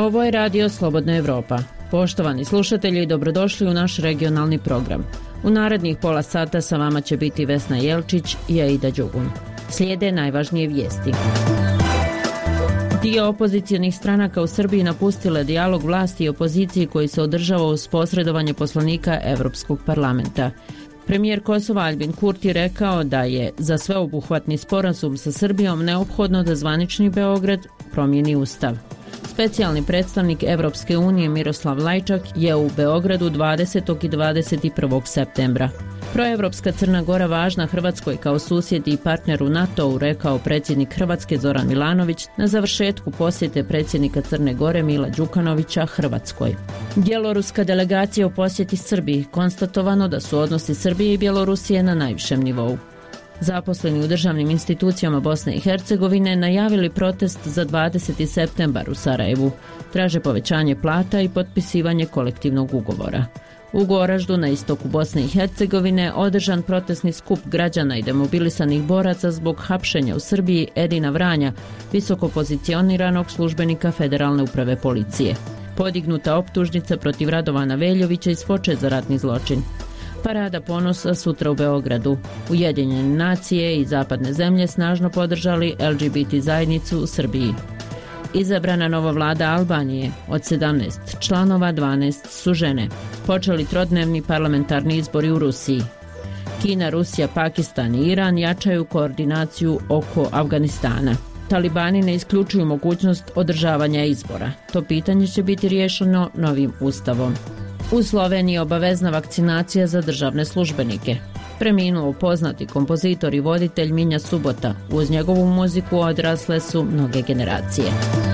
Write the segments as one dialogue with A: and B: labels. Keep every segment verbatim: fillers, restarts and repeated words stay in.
A: Ovo je radio Slobodna Evropa. Poštovani slušatelji, dobrodošli u naš regionalni program. U narednih pola sata sa vama će biti Vesna Jelčić i Aida Đugun. Slijede najvažnije vijesti. Dio opozicionih stranaka u Srbiji napustile dijalog vlasti i opoziciji koji se održava uz posredovanje poslanika Evropskog parlamenta. Premijer Kosova Aljbin Kurti rekao da je za sveobuhvatni sporazum sa Srbijom neophodno da zvanični Beograd promijeni ustav. Specijalni predstavnik Evropske unije Miroslav Lajčak je u Beogradu dvadesetog i dvadeset prvog septembra. Proevropska Crna Gora važna Hrvatskoj kao susjedi i partneru NATO-u, rekao predsjednik Hrvatske Zoran Milanović na završetku posjete predsjednika Crne Gore Mila Đukanovića Hrvatskoj. Bjeloruska delegacija u posjeti Srbiji, konstatovano da su odnosi Srbije i Bjelorusije na najvišem nivou. Zaposleni u državnim institucijama Bosne i Hercegovine najavili protest za dvadeseti septembar u Sarajevu. Traže povećanje plata i potpisivanje kolektivnog ugovora. U Goraždu na istoku Bosne i Hercegovine održan protestni skup građana i demobilisanih boraca zbog hapšenja u Srbiji Edina Vranja, visoko pozicioniranog službenika Federalne uprave policije. Podignuta optužnica protiv Radovana Veljovića iz Foče za ratni zločin. Parada ponosa sutra u Beogradu. Ujedinjene nacije i zapadne zemlje snažno podržali L G B T zajednicu u Srbiji. Izabrana nova vlada Albanije, od sedamnaest članova dvanaest su žene. Počeli trodnevni parlamentarni izbori u Rusiji. Kina, Rusija, Pakistan i Iran jačaju koordinaciju oko Afganistana. Talibani ne isključuju mogućnost održavanja izbora. To pitanje će biti riješeno novim ustavom. U Sloveniji je obavezna vakcinacija za državne službenike. Preminuo poznati kompozitor i voditelj Minja Subota. Uz njegovu muziku odrasle su mnoge generacije.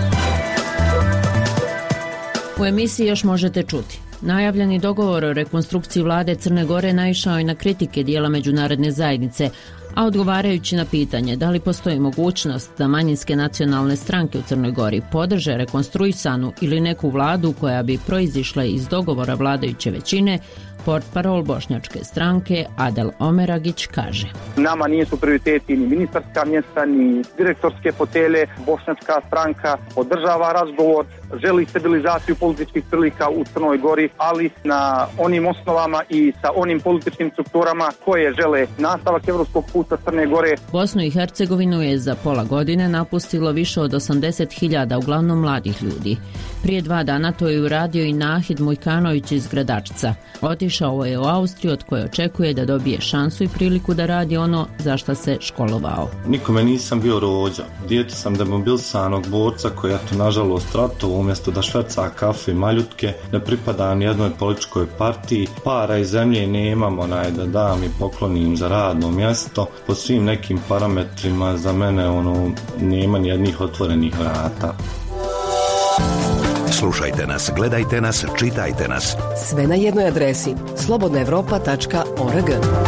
A: U emisiji još možete čuti. Najavljeni dogovor o rekonstrukciji vlade Crne Gore naišao je na kritike dijela međunarodne zajednice, a odgovarajući na pitanje da li postoji mogućnost da manjinske nacionalne stranke u Crnoj Gori podrže rekonstruisanu ili neku vladu koja bi proizišla iz dogovora vladajuće većine, portparol bošnjačke stranke Adel Omeragić kaže:
B: Nama nisu prioriteti ni ministarska mjesta, ni direktorske fotelje. Bošnjačka stranka podržava razgovor, želi stabilizaciju političkih prilika u Crnoj Gori, ali na onim osnovama i sa onim političkim strukturama koje žele nastavak evropskog puta Crne Gore.
A: Bosnu i Hercegovinu je za pola godine napustilo više od osamdeset hiljada, uglavnom mladih ljudi. Prije dva dana to je uradio i Nahid Mujkanović iz Gradačca. Otišao je u Austriju, od koje očekuje da dobije šansu i priliku da radi ono za šta se školovao.
C: Nikome nisam bio rođa. Dijete sam demobilisanog borca koji, eto, nažalost, ratovo umjesto da šverca kafe i maljutke, ne pripada ni jednoj političkoj partiji. Para i zemlje nemam, onaj da dam i poklonim za radno mjesto. Po svim nekim parametrima za mene ono nema ni jednih otvorenih vrata.
D: Slušajte nas, gledajte nas, čitajte nas.
E: Sve na jednoj adresi slobodna evropa tačka org.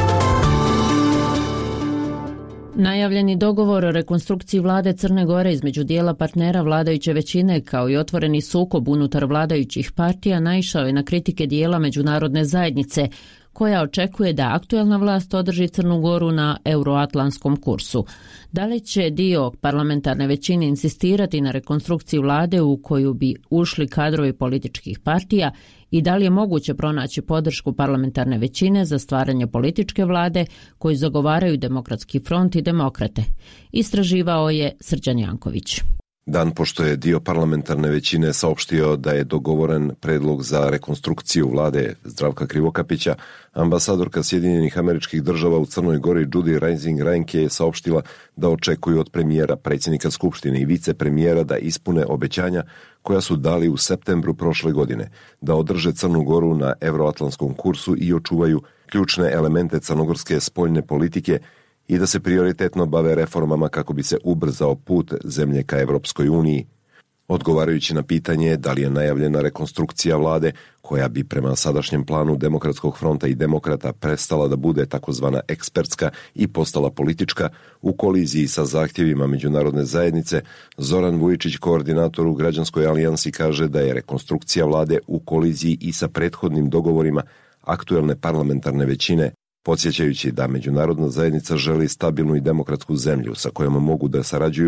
A: Najavljeni dogovor o rekonstrukciji vlade Crne Gore između dijela partnera vladajuće većine kao i otvoreni sukob unutar vladajućih partija naišao je na kritike dijela međunarodne zajednice, koja očekuje da aktuelna vlast održi Crnu Goru na euroatlantskom kursu. Da li će dio parlamentarne većine insistirati na rekonstrukciji vlade u koju bi ušli kadrovi političkih partija i da li je moguće pronaći podršku parlamentarne većine za stvaranje političke vlade koju zagovaraju Demokratski front i demokrate? Istraživao je Srđan Janković.
F: Dan pošto je dio parlamentarne većine saopštio da je dogovoren predlog za rekonstrukciju vlade Zdravka Krivokapića, ambasadorka Sjedinjenih Američkih Država u Crnoj Gori Judy Reising Reinke je saopštila da očekuju od premijera, predsjednika Skupštine i vicepremijera da ispune obećanja koja su dali u septembru prošle godine, da održe Crnu Goru na euroatlantskom kursu i očuvaju ključne elemente crnogorske spoljne politike i da se prioritetno bave reformama kako bi se ubrzao put zemlje ka Evropskoj uniji. Odgovarajući na pitanje da li je najavljena rekonstrukcija vlade, koja bi prema sadašnjem planu Demokratskog fronta i demokrata prestala da bude takozvana ekspertska i postala politička, u koliziji sa zahtjevima međunarodne zajednice, Zoran Vujičić, koordinator u Građanskoj alijansi, kaže da je rekonstrukcija vlade u koliziji i sa prethodnim dogovorima aktuelne parlamentarne većine, podsjećajući da međunarodna zajednica želi stabilnu i demokratsku zemlju sa kojom mogu da sarađuju,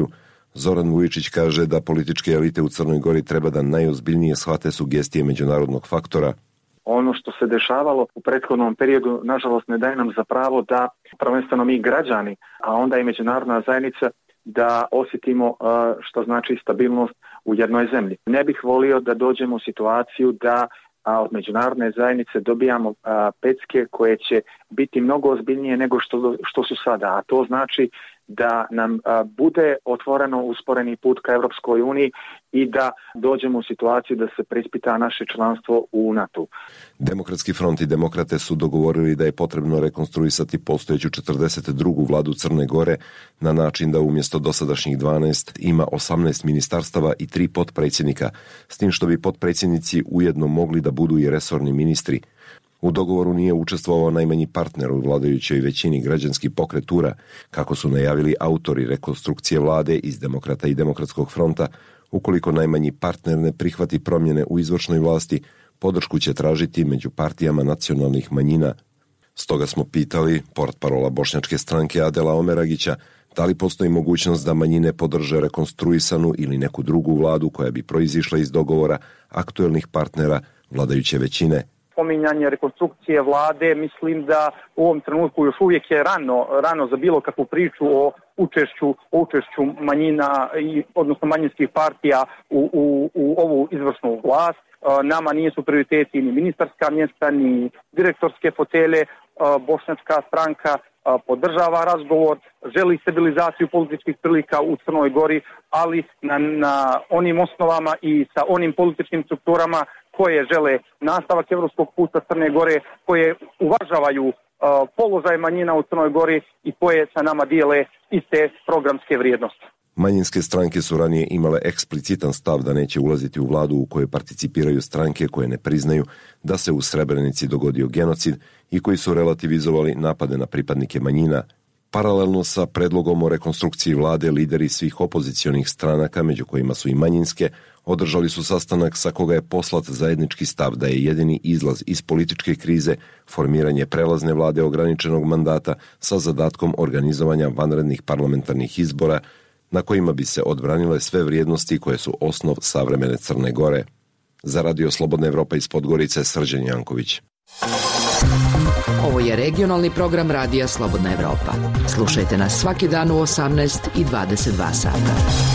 F: Zoran Vujičić kaže da političke elite u Crnoj Gori treba da najozbiljnije shvate sugestije međunarodnog faktora.
G: Ono što se dešavalo u prethodnom periodu, nažalost, ne daje nam za pravo da prvenstveno mi građani, a onda i međunarodna zajednica, da osjetimo što znači stabilnost u jednoj zemlji. Ne bih volio da dođemo u situaciju da od međunarodne zajednice dobijamo pecke koje će biti mnogo ozbiljnije nego što, što su sada, a to znači da nam bude otvoreno usporeni put ka Evropskoj uniji i da dođemo u situaciju da se preispita naše članstvo u NATO.
F: Demokratski front i demokrate su dogovorili da je potrebno rekonstruisati postojeću četrdeset drugu vladu Crne Gore na način da umjesto dosadašnjih dvanaest ima osamnaest ministarstava i tri potpredsjednika, s tim što bi potpredsjednici ujedno mogli da budu i resorni ministri. U dogovoru nije učestvovao najmanji partner u vladajućoj većini, građanski pokret Tura, kako su najavili autori rekonstrukcije vlade iz Demokrata i Demokratskog fronta. Ukoliko najmanji partner ne prihvati promjene u izvršnoj vlasti, podršku će tražiti među partijama nacionalnih manjina. Stoga smo pitali portparola bošnjačke stranke Adela Omeragića da li postoji mogućnost da manjine podrže rekonstruisanu ili neku drugu vladu koja bi proizišla iz dogovora aktuelnih partnera vladajuće većine.
B: Spominjanje rekonstrukcije vlade, mislim da u ovom trenutku još uvijek je rano, rano za bilo kakvu priču o učešću, o učešću manjina, i, odnosno manjinskih partija u, u, u ovu izvršnu vlast. Nama nisu prioriteti ni ministarska mjesta, ni direktorske fotelje. Bošnjačka stranka podržava razgovor, želi stabilizaciju političkih prilika u Crnoj Gori, ali na, na onim osnovama i sa onim političkim strukturama koje žele nastavak evropskog puta Crne Gore, koje uvažavaju uh, položaj manjina u Crnoj Gori i koje sa nama dijele iste programske vrijednosti.
F: Manjinske stranke su ranije imale eksplicitan stav da neće ulaziti u vladu u kojoj participiraju stranke koje ne priznaju da se u Srebrenici dogodio genocid i koji su relativizovali napade na pripadnike manjina. Paralelno sa predlogom o rekonstrukciji vlade, lideri svih opozicionih stranaka, među kojima su i manjinske, održali su sastanak sa koga je poslat zajednički stav da je jedini izlaz iz političke krize formiranje prelazne vlade ograničenog mandata sa zadatkom organizovanja vanrednih parlamentarnih izbora na kojima bi se odbranile sve vrijednosti koje su osnov savremene Crne Gore. Za Radio Slobodna Evropa iz Podgorice, Srđan Janković.
E: Ovo je regionalni program Radija Slobodna Evropa. Slušajte nas svaki dan u osamnaest i dvadeset dva sata.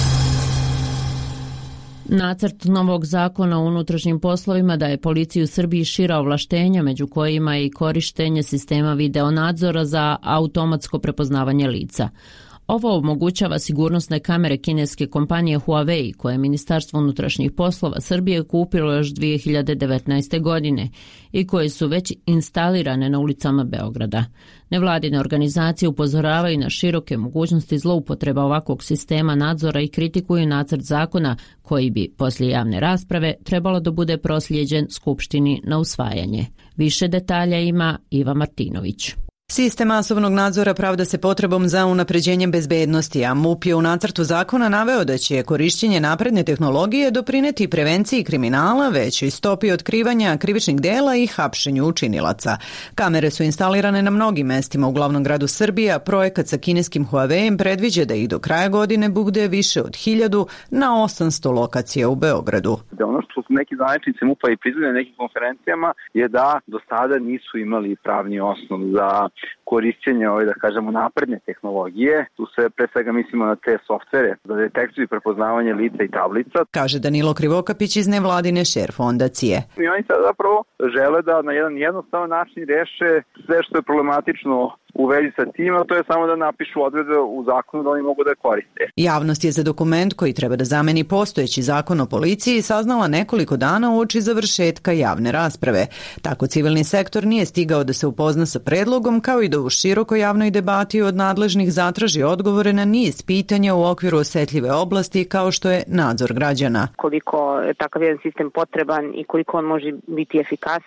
A: Nacrt novog zakona o unutrašnjim poslovima daje policiji u Srbiji šira ovlaštenja, među kojima je i korištenje sistema videonadzora za automatsko prepoznavanje lica. Ovo omogućava sigurnosne kamere kineske kompanije Huawei, koje je Ministarstvo unutrašnjih poslova Srbije kupilo još dvije hiljade devetnaeste. godine i koje su već instalirane na ulicama Beograda. Nevladine organizacije upozoravaju na široke mogućnosti zloupotreba ovakvog sistema nadzora i kritikuju nacrt zakona koji bi, poslije javne rasprave, trebalo da bude proslijeđen Skupštini na usvajanje. Više detalja ima Iva Martinović.
H: Sistem masovnog nadzora pravda se potrebom za unapređenjem bezbednosti, a MUP je u nacrtu zakona naveo da će korišćenje napredne tehnologije doprineti prevenciji kriminala, većoj stopi otkrivanja krivičnih dela i hapšenju učinilaca. Kamere su instalirane na mnogim mestima u glavnom gradu Srbije, a projekat sa kineskim Huawei predviđa da ih do kraja godine bude više od hiljadu na osamsto lokacija u Beogradu.
I: Ono što su neki zvaničnici MUP-a i priznali na nekim konferencijama je da do sada nisu imali pravni osnov za korišćenje ove, da kažemo, napredne tehnologije. Tu se pre svega mislimo na te softvere za detekciju i prepoznavanje lica i tablica.
H: Kaže Danilo Krivokapić iz nevladine Share fondacije.
I: I oni sad zapravo žele da na jedan jednostavan način reše sve što je problematično u vezi sa tim, a to je samo da napišu odredbe u zakonu da oni mogu da je koriste.
H: Javnost je za dokument koji treba da zameni postojeći zakon o policiji saznala nekoliko dana uoči završetka javne rasprave. Tako civilni sektor nije stigao da se upozna sa predlogom, kao i da u širokoj javnoj debati od nadležnih zatraži odgovore na niz pitanja u okviru osetljive oblasti kao što je nadzor građana.
J: Koliko je takav jedan sistem potreban i koliko on može biti efikasan.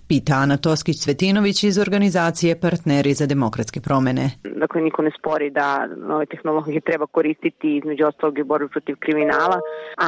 H: Pita Ana Toskić-Cvetinović iz organizacije Partneri za demokratske promene.
J: Dakle, niko ne spori da nove tehnologije treba koristiti između ostalog i borbe protiv kriminala,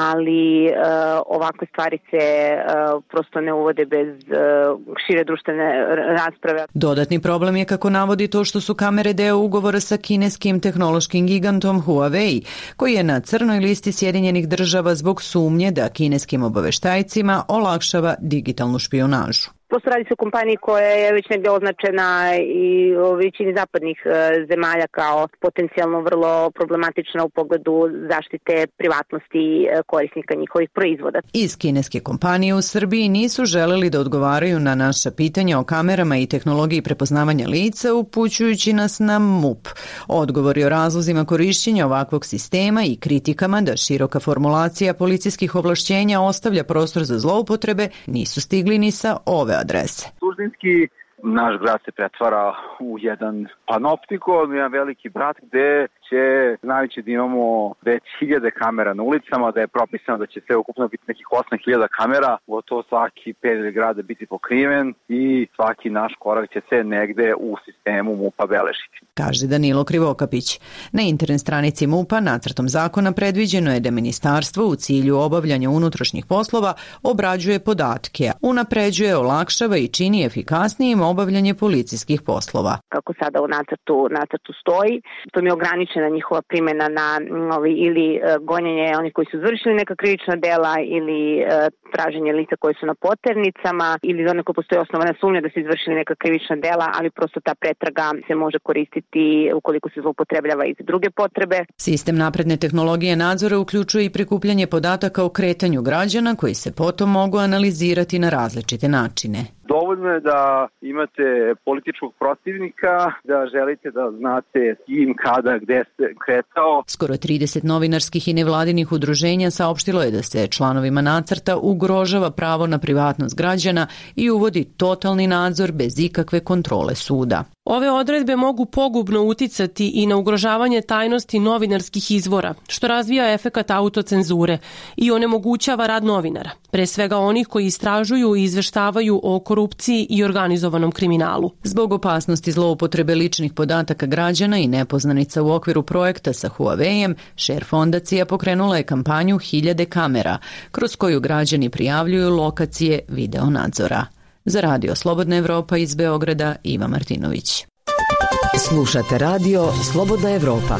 J: ali e, ovakve stvari se e, prosto ne uvode bez e, šire društvene rasprave.
H: Dodatni problem je, kako navodi, to što su kamere deo ugovora sa kineskim tehnološkim gigantom Huawei, koji je na crnoj listi Sjedinjenih država zbog sumnje da kineskim obaveštajcima olakšava digitalnu špijunažu.
J: Prosto radi se o kompaniji koja je već negdje označena i u većini zapadnih zemalja kao potencijalno vrlo problematična u pogledu zaštite privatnosti korisnika njihovih proizvoda.
H: Iz kineske kompanije u Srbiji nisu želeli da odgovaraju na naša pitanja o kamerama i tehnologiji prepoznavanja lica, upućujući nas na M U P. Odgovori o razlozima korišćenja ovakvog sistema i kritikama da široka formulacija policijskih ovlašćenja ostavlja prostor za zloupotrebe nisu stigli ni sa ove adrese.
I: Suštinski naš grad se pretvara u jedan panoptikon, jedan veliki brat gde će, znajući da imamo već hiljade kamera na ulicama, da je propisano da će sve ukupno biti nekih osam hiljada kamera, gotovo svaki pedalj grada biti pokriven i svaki naš korak će se negde u sistemu M U P-a beležiti.
H: Kaže Danilo Krivokapić. Na internet stranici M U P-a nacrtom zakona predviđeno je da ministarstvo u cilju obavljanja unutrašnjih poslova obrađuje podatke, unapređuje, olakšava i čini efikasnijim obavljanje policijskih poslova.
J: Kako sada u nacrtu, nacrtu stoji, to mi je ograničena njihova primjena na ovi, ili e, gonjenje onih koji su izvršili neka krivična dela ili e, traženje lica koji su na poternicama ili za one koji postoji osnovana sumnja da su izvršili neka krivična dela, ali prosto ta pretraga se može koristiti ukoliko se zloupotrebljava i za druge potrebe.
H: Sistem napredne tehnologije nadzora uključuje i prikupljanje podataka o kretanju građana koji se potom mogu analizirati na različite načine.
I: Dovoljno je da imate političkog protivnika, da želite da znate s kim, kada, gde se kretao.
H: Skoro trideset novinarskih i nevladinih udruženja saopštilo je da se članovima nacrta ugrožava pravo na privatnost građana i uvodi totalni nadzor bez ikakve kontrole suda.
K: Ove odredbe mogu pogubno uticati i na ugrožavanje tajnosti novinarskih izvora, što razvija efekat autocenzure i onemogućava rad novinara, pre svega onih koji istražuju i izveštavaju o korupciji i organizovanom kriminalu. Zbog opasnosti zloupotrebe ličnih podataka građana i nepoznanica u okviru projekta sa Huawei-em, Share fondacija pokrenula je kampanju Hiljade kamera, kroz koju građani prijavljuju lokacije video nadzora. Za Radio Slobodna Evropa iz Beograda, Iva Martinović.
E: Slušate Radio Slobodna Evropa.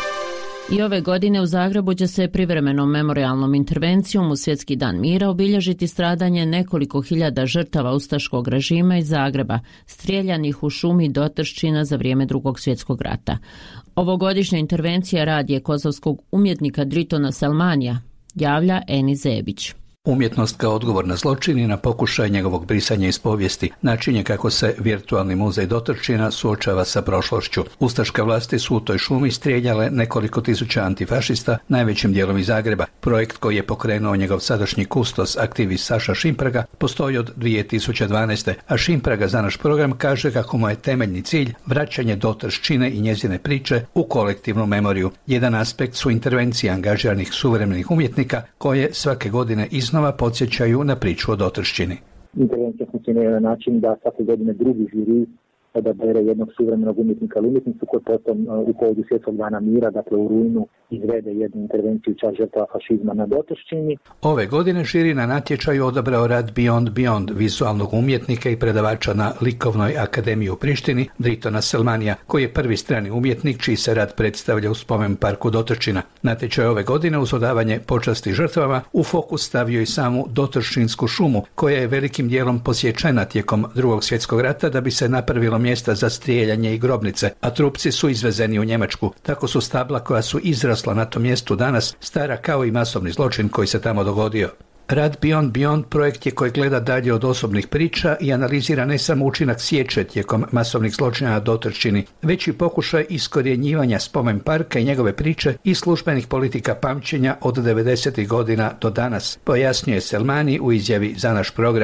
A: I ove godine u Zagrebu će se privremenom memorijalnom intervencijom u Svjetski dan mira obilježiti stradanje nekoliko hiljada žrtava ustaškog režima iz Zagreba, strijeljanih u šumi Dotrščina za vrijeme Drugog svjetskog rata. Ovogodišnja intervencija radije kosovskog umjetnika Dritona Selmanija, javlja Eni Zebić.
L: Umjetnost kao odgovor na zločin i na pokušaj njegovog brisanja iz povijesti, način je kako se virtualni muzej Dotrčina suočava sa prošlošću. Ustaške vlasti su u toj šumi strijeljale nekoliko tisuća antifašista, najvećim dijelom iz Zagreba. Projekt koji je pokrenuo njegov sadašnji kustos, aktivist Saša Šimpraga, postoji od dvije tisuće dvanaeste. A Šimpraga za naš program kaže kako mu je temeljni cilj vraćanje Dotrščine i njezine priče u kolektivnu memoriju. Jedan aspekt su intervencije angažiranih suvremenih umjetnika koje svake godine iznova podsjećaju na priču o Dotrščini.
M: Intervencija funkcionira na način da svake godine drugi žiri odabere jednog suvremenog umjetnika ili umjetnicu koji potom u povodu Svjetskog dana mira, dakle u rujnu, izvede jednu intervenciju čast žrtava fašizma na Dotrščini.
L: Ove godine žiri na natječaju odabrao rad Beyond Beyond, vizualnog umjetnika i predavača na Likovnoj akademiji u Prištini, Dritona Selmanija, koji je prvi strani umjetnik čiji se rad predstavlja u spomen parku Dotrčina. Natječaj ove godine uz odavanje počasti žrtvama u fokus stavio i samu Dotrščinsku šumu, koja je velikim dijelom posječena tijekom Drugog svjetskog rata da bi se napravilo mjesta za strijeljanje i grobnice, a trupci su izvezeni u Njemačku. Tako su stabla koja su izrasla na tom mjestu danas stara kao i masovni zločin koji se tamo dogodio. Rad Beyond Beyond projekt je koji gleda dalje od osobnih priča i analizira ne samo učinak sječe tijekom masovnih zločina na Dotrščini, već i pokušaj iskorjenjivanja spomen parka i njegove priče i službenih politika pamćenja od devedesetih godina do danas, pojasnjuje Selmani u izjavi za naš program.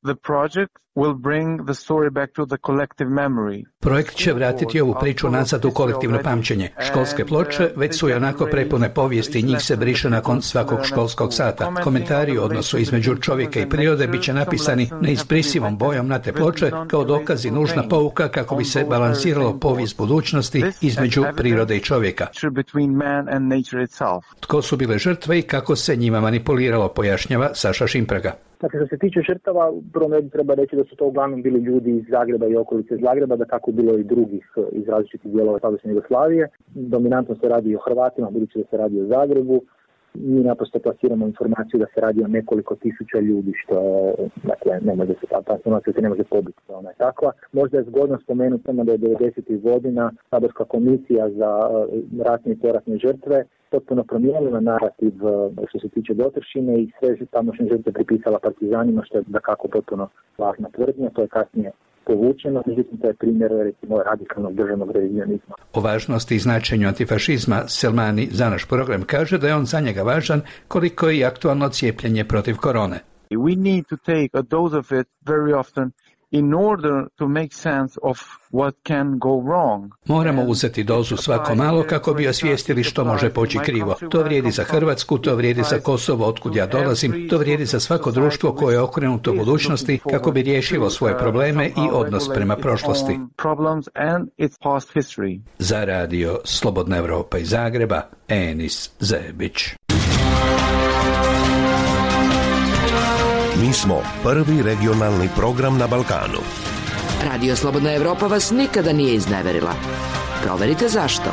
N: The project will bring the story back to the collective memory.
L: Projekt će vratiti ovu priču nazad u kolektivno pamćenje. Školske ploče već su i onako prepune povijesti i njih se briše nakon svakog školskog sata. Komentari o odnosu između čovjeka i prirode bit će napisani neizbrisivom bojom na te ploče kao dokaz i nužna pouka kako bi se balansiralo povijest budućnosti između prirode i čovjeka. Tko su bile žrtve i kako se njima manipuliralo, pojašnjava Saša Šimpraga.
M: Dakle, što se tiče žrtava, u prvom redu treba reći da su to uglavnom bili ljudi iz Zagreba i okolice Zagreba, da tako bilo i drugih iz različitih dijelova tadašnje Jugoslavije. Dominantno se radi o Hrvatima, budući da se radi o Zagrebu. Mi naprosto plasiramo informaciju da se radi o nekoliko tisuća ljudi, što dakle, ne može se, ta informacija se ne može pobiti, ona je takva. Možda je zgodno spomenuti samo da je devedesetih godina Saborska komisija za ratne i poratne žrtve potpuno promijenila narativ što se tiče Dotršine i sve tamošnje žrtve pripisala partizanima, što je dakako potpuno važna tvrdnja, to je kasnije povučeno, međutim to je primjer recimo radikalnog državnog revizionizma.
L: O važnosti i značenju antifašizma Selmani za naš program kaže da je on za njega važan koliko je i aktualno cijepljenje protiv korone.
N: We need to take a dose of it very often in order to make sense of what can go wrong.
L: Moramo uzeti dozu svako malo kako bi osvijestili što može poći krivo. To vrijedi za Hrvatsku, to vrijedi za Kosovo, otkud ja dolazim, to vrijedi za svako društvo koje je okrenuto budućnosti kako bi riješilo svoje probleme i odnos prema prošlosti. Za radio Slobodna Evropa iz Zagreba, Enis Zebić.
D: Mi smo prvi regionalni program na Balkanu.
E: Radio Slobodna Evropa vas nikada nije izneverila. Proverite zašto.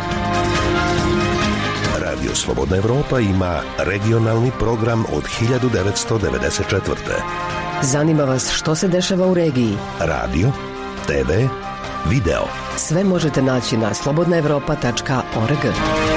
D: Radio Slobodna Evropa ima regionalni program od hiljadu devetsto devedeset četvrte.
O: Zanima vas što se dešava u regiji?
D: Radio, te ve, video.
O: Sve možete naći na slobodna evropa tačka org.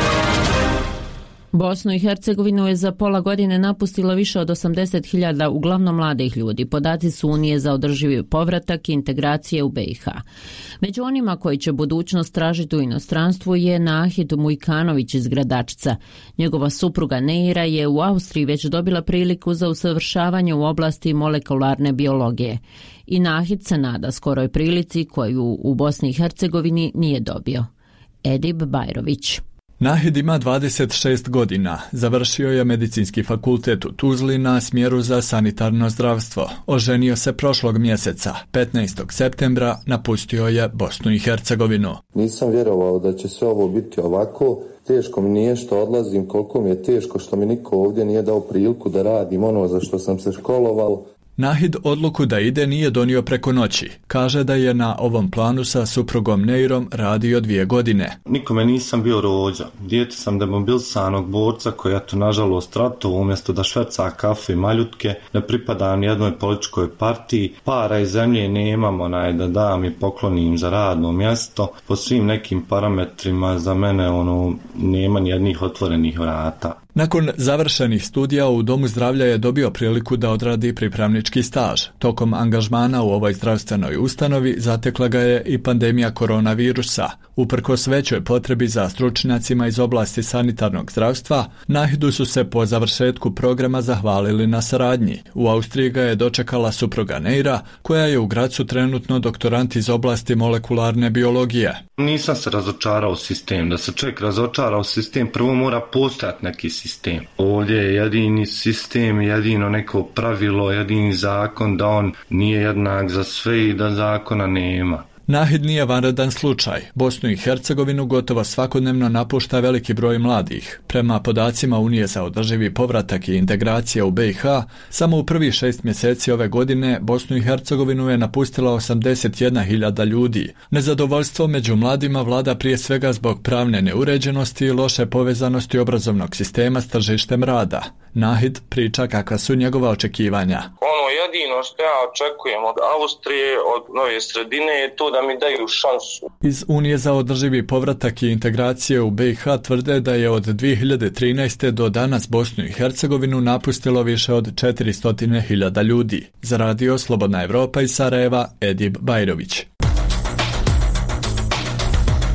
A: Bosnu i Hercegovinu je za pola godine napustilo više od osamdeset hiljada uglavnom mladih ljudi. Podaci su Unije za održivi povratak i integracije u be i ha. Među onima koji će budućnost tražiti u inostranstvu je Nahid Mujkanović iz Gradačca. Njegova supruga Neira je u Austriji već dobila priliku za usavršavanje u oblasti molekularne biologije. I Nahid se nada skoroj prilici koju u Bosni i Hercegovini nije dobio. Edib Bajrović.
P: Nahid ima dvadeset šest godina, završio je medicinski fakultet u Tuzli na smjeru za sanitarno zdravstvo. Oženio se prošlog mjeseca, petnaestog septembra, napustio je Bosnu i Hercegovinu.
Q: Nisam vjerovao da će sve ovo biti ovako, teško mi nije što odlazim, koliko mi je teško što mi niko ovdje nije dao priliku da radim ono za što sam se školovao.
P: Nahid odluku da ide nije donio preko noći. Kaže da je na ovom planu sa suprugom Neirom radio dvije godine.
C: Nikome nisam bio rođa. Dijete sam demobilisanog borca koji je to nažalost ratovao umjesto da šverca kafe i maljutke, ne pripadam jednoj političkoj partiji, para i zemlje nemam onaj da dam i poklonim za radno mjesto. Po svim nekim parametrima za mene ono nema nijednih otvorenih vrata.
P: Nakon završenih studija u Domu zdravlja je dobio priliku da odradi pripravnički staž. Tokom angažmana u ovoj zdravstvenoj ustanovi zatekla ga je i pandemija koronavirusa. Uprkos većoj potrebi za stručnjacima iz oblasti sanitarnog zdravstva, Nahidu su se po završetku programa zahvalili na saradnji. U Austriji ga je dočekala supruga Neira, koja je u Gracu trenutno doktorant iz oblasti molekularne biologije.
C: Nisam se razočarao u sistem. Da se čovjek razočara u sistem, prvo mora postojati neki sistem. Ovdje je jedini sistem, jedino neko pravilo, jedini zakon da on nije jednak za sve i da zakona nema.
P: Nahid nije vanredan slučaj. Bosnu i Hercegovinu gotovo svakodnevno napušta veliki broj mladih. Prema podacima Unije za održivi povratak i integracija u be i ha, samo u prvih šest mjeseci ove godine Bosnu i Hercegovinu je napustila osamdeset jedna hiljada ljudi. Nezadovoljstvo među mladima vlada prije svega zbog pravne neuređenosti i loše povezanosti obrazovnog sistema s tržištem rada. Nahid priča kakva su njegova očekivanja.
R: Ono jedino što ja očekujem od Austrije, od nove sredine je to da mi daju šansu.
P: Iz Unije za održivi povratak i integracije u be i ha tvrde da je od dvije hiljade trinaeste. do danas Bosnu i Hercegovinu napustilo više od četiristo hiljada ljudi. Za radio Slobodna Evropa iz Sarajeva, Edib Bajrović.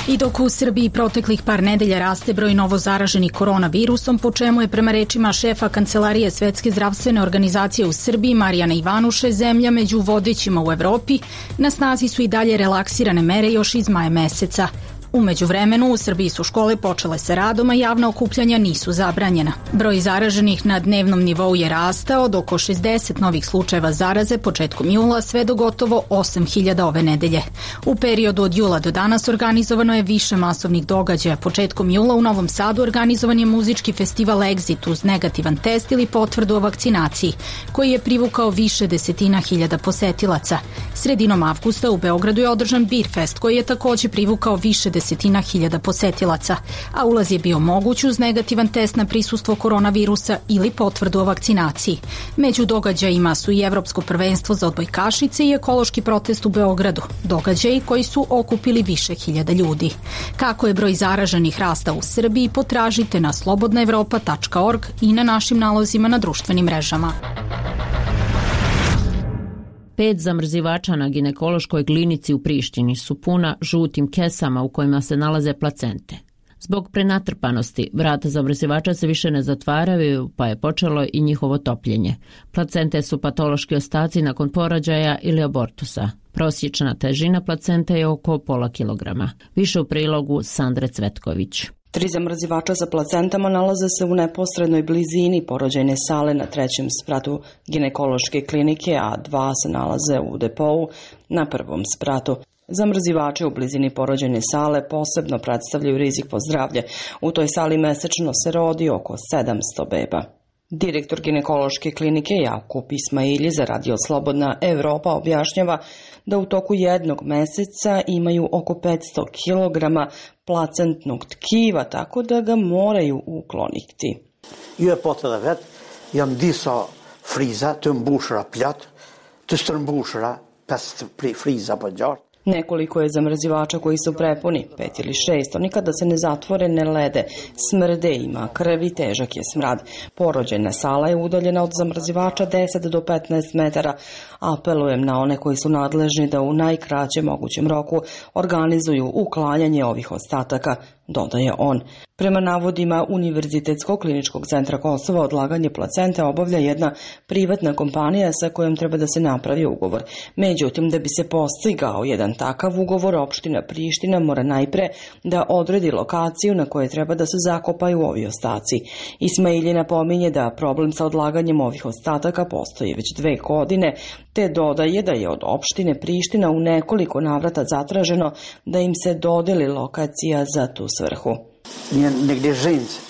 S: I dok u Srbiji proteklih par nedelja raste broj novo zaraženih koronavirusom, po čemu je prema rečima šefa Kancelarije Svetske zdravstvene organizacije u Srbiji Marijana Ivanuše zemlja među vodećima u Evropi, na snazi su i dalje relaksirane mere još iz maja meseca. U međuvremenu u Srbiji su škole počele sa radom, a javna okupljanja nisu zabranjena. Broj zaraženih na dnevnom nivou je rastao od oko šezdeset novih slučajeva zaraze početkom jula sve do gotovo osam hiljada ove nedelje. U periodu od jula do danas organizovano je više masovnih događaja. Početkom jula u Novom Sadu organizovan je muzički festival Exit uz negativan test ili potvrdu o vakcinaciji, koji je privukao više desetina hiljada posetilaca. Sredinom avgusta u Beogradu je održan Beer Fest, koji je takođe privukao više desetina hiljada posetilaca, a ulaz je bio moguć uz negativan test na prisustvo koronavirusa ili potvrdu o vakcinaciji. Među događajima su i Evropsko prvenstvo za odbojkašice i ekološki protest u Beogradu, događaji koji su okupili više hiljada ljudi. Kako je broj zaraženih rasta u Srbiji, potražite na slobodna evropa tačka org i na našim nalozima na društvenim mrežama.
A: Pet zamrzivača na ginekološkoj klinici u Prištini su puna žutim kesama u kojima se nalaze placente. Zbog prenatrpanosti, vrata zamrzivača se više ne zatvaraju, pa je počelo i njihovo topljenje. Placente su patološki ostaci nakon porođaja ili abortusa. Prosječna težina placente je oko pola kilograma. Više u prilogu Sandre Cvetković.
T: Tri zamrzivača sa placentama nalaze se u neposrednoj blizini porođajne sale na trećem spratu ginekološke klinike, a dva se nalaze u depou na prvom spratu. Zamrzivači u blizini porođajne sale posebno predstavljaju rizik po zdravlje. U toj sali mesečno se rodi oko sedamsto beba. Direktor ginekološke klinike Jakub Ismaili za Radio Slobodna Evropa objašnjava da u toku jednog meseca imaju oko petsto kilograma placentnog tkiva, tako da ga moraju ukloniti.
U: Ju är på att vet, jag dissa friza till bushra pjat, till strömbushra pest friza på jart.
T: Nekoliko je zamrzivača koji su prepuni, pet ili šest, oni kada se ne zatvore ne lede, smrde, ima krv i težak je smrad. Porođajna sala je udaljena od zamrzivača deset do petnaest metara. Apelujem na one koji su nadležni da u najkraćem mogućem roku organizuju uklanjanje ovih ostataka, dodaje on. Prema navodima Univerzitetskog kliničkog centra Kosova odlaganje placente obavlja jedna privatna kompanija sa kojom treba da se napravi ugovor. Međutim, da bi se postigao jedan takav ugovor, opština Priština mora najpre da odredi lokaciju na kojoj treba da se zakopaju ovi ostaci. Ismaili napominje da problem sa odlaganjem ovih ostataka postoji već dve godine, te dodaje da je od opštine Priština u nekoliko navrata zatraženo da im se dodeli lokacija za tu svrhu.
U: Negligenz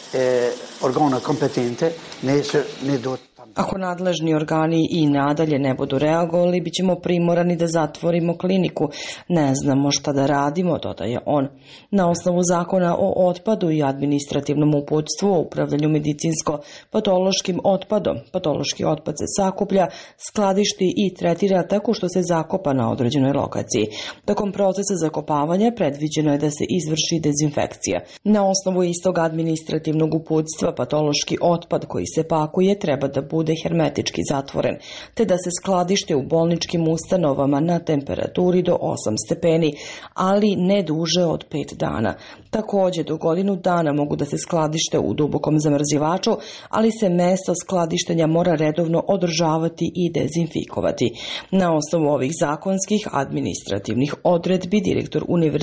U: organa kompetente ne se ne do.
T: Ako nadležni organi i nadalje ne budu reagovali, bit ćemo primorani da zatvorimo kliniku. Ne znamo šta da radimo, dodaje on. Na osnovu zakona o otpadu i administrativnom uputstvu o upravljanju medicinsko-patološkim otpadom, patološki otpad se sakuplja, skladišti i tretira tako što se zakopa na određenoj lokaciji. Tokom procesa zakopavanja predviđeno je da se izvrši dezinfekcija. Na osnovu istog administrativnog uputstva patološki otpad koji se pakuje treba da bude hermetički zatvoren, te da se skladište u bolničkim ustanovama na temperaturi do osam stepeni, ali ne duže od pet dana. Takođe, do godinu dana mogu da se skladište u dubokom zamrzivaču, ali se mesto skladištenja mora redovno održavati i dezinfikovati. Na osnovu ovih zakonskih administrativnih odredbi, direktor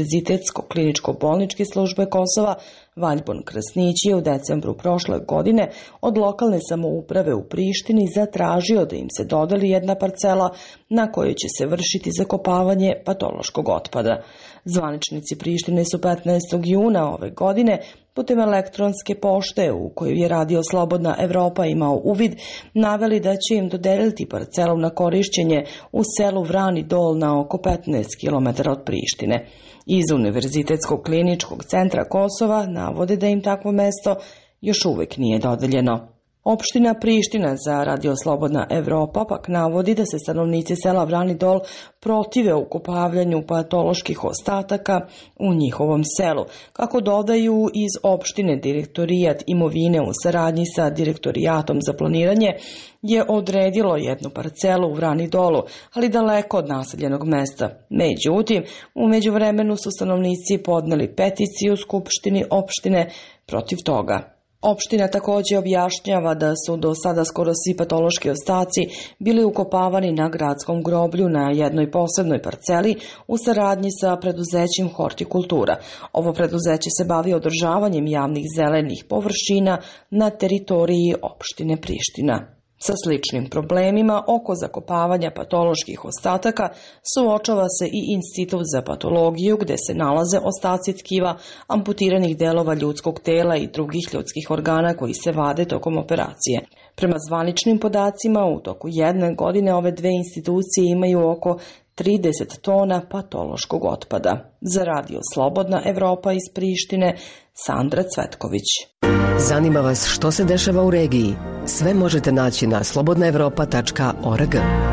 T: Univerzitetsko-kliničko-bolničke službe Kosova Valjbon Krasnić je u decembru prošle godine od lokalne samouprave u Prištini zatražio da im se dodeli jedna parcela na kojoj će se vršiti zakopavanje patološkog otpada. Zvaničnici Prištine su petnaestog juna ove godine putem elektronske pošte u koju je Radio Slobodna Evropa imao uvid, naveli da će im dodeliti parcelu na korišćenje u selu Vrani Dol na oko petnaest kilometara od Prištine. Iz Univerzitetskog kliničkog centra Kosova navode da im takvo mesto još uvek nije dodeljeno. Opština Priština za Radio Slobodna Evropa pak navodi da se stanovnici sela Vrani Dol protive ukopavljanju patoloških ostataka u njihovom selu. Kako dodaju iz opštine, Direktorijat imovine u saradnji sa Direktorijatom za planiranje je odredilo jednu parcelu u Vrani Dolu, ali daleko od naseljenog mesta. Međutim, u međuvremenu su stanovnici podneli peticiju Skupštini opštine protiv toga. Opština također objašnjava da su do sada skoro svi patološki ostaci bili ukopavani na gradskom groblju na jednoj posebnoj parceli u saradnji sa preduzećem Hortikultura. Ovo preduzeće se bavi održavanjem javnih zelenih površina na teritoriji opštine Priština. Sa sličnim problemima oko zakopavanja patoloških ostataka suočava se i Institut za patologiju gdje se nalaze ostaci tkiva, amputiranih delova ljudskog tela i drugih ljudskih organa koji se vade tokom operacije. Prema zvaničnim podacima u toku jedne godine ove dve institucije imaju oko trideset tona patološkog otpada. Za Radio Slobodna Evropa iz Prištine, Sandra Cvetković.
O: Zanima vas što se dešava u regiji? Sve možete naći na slobodna evropa tačka org.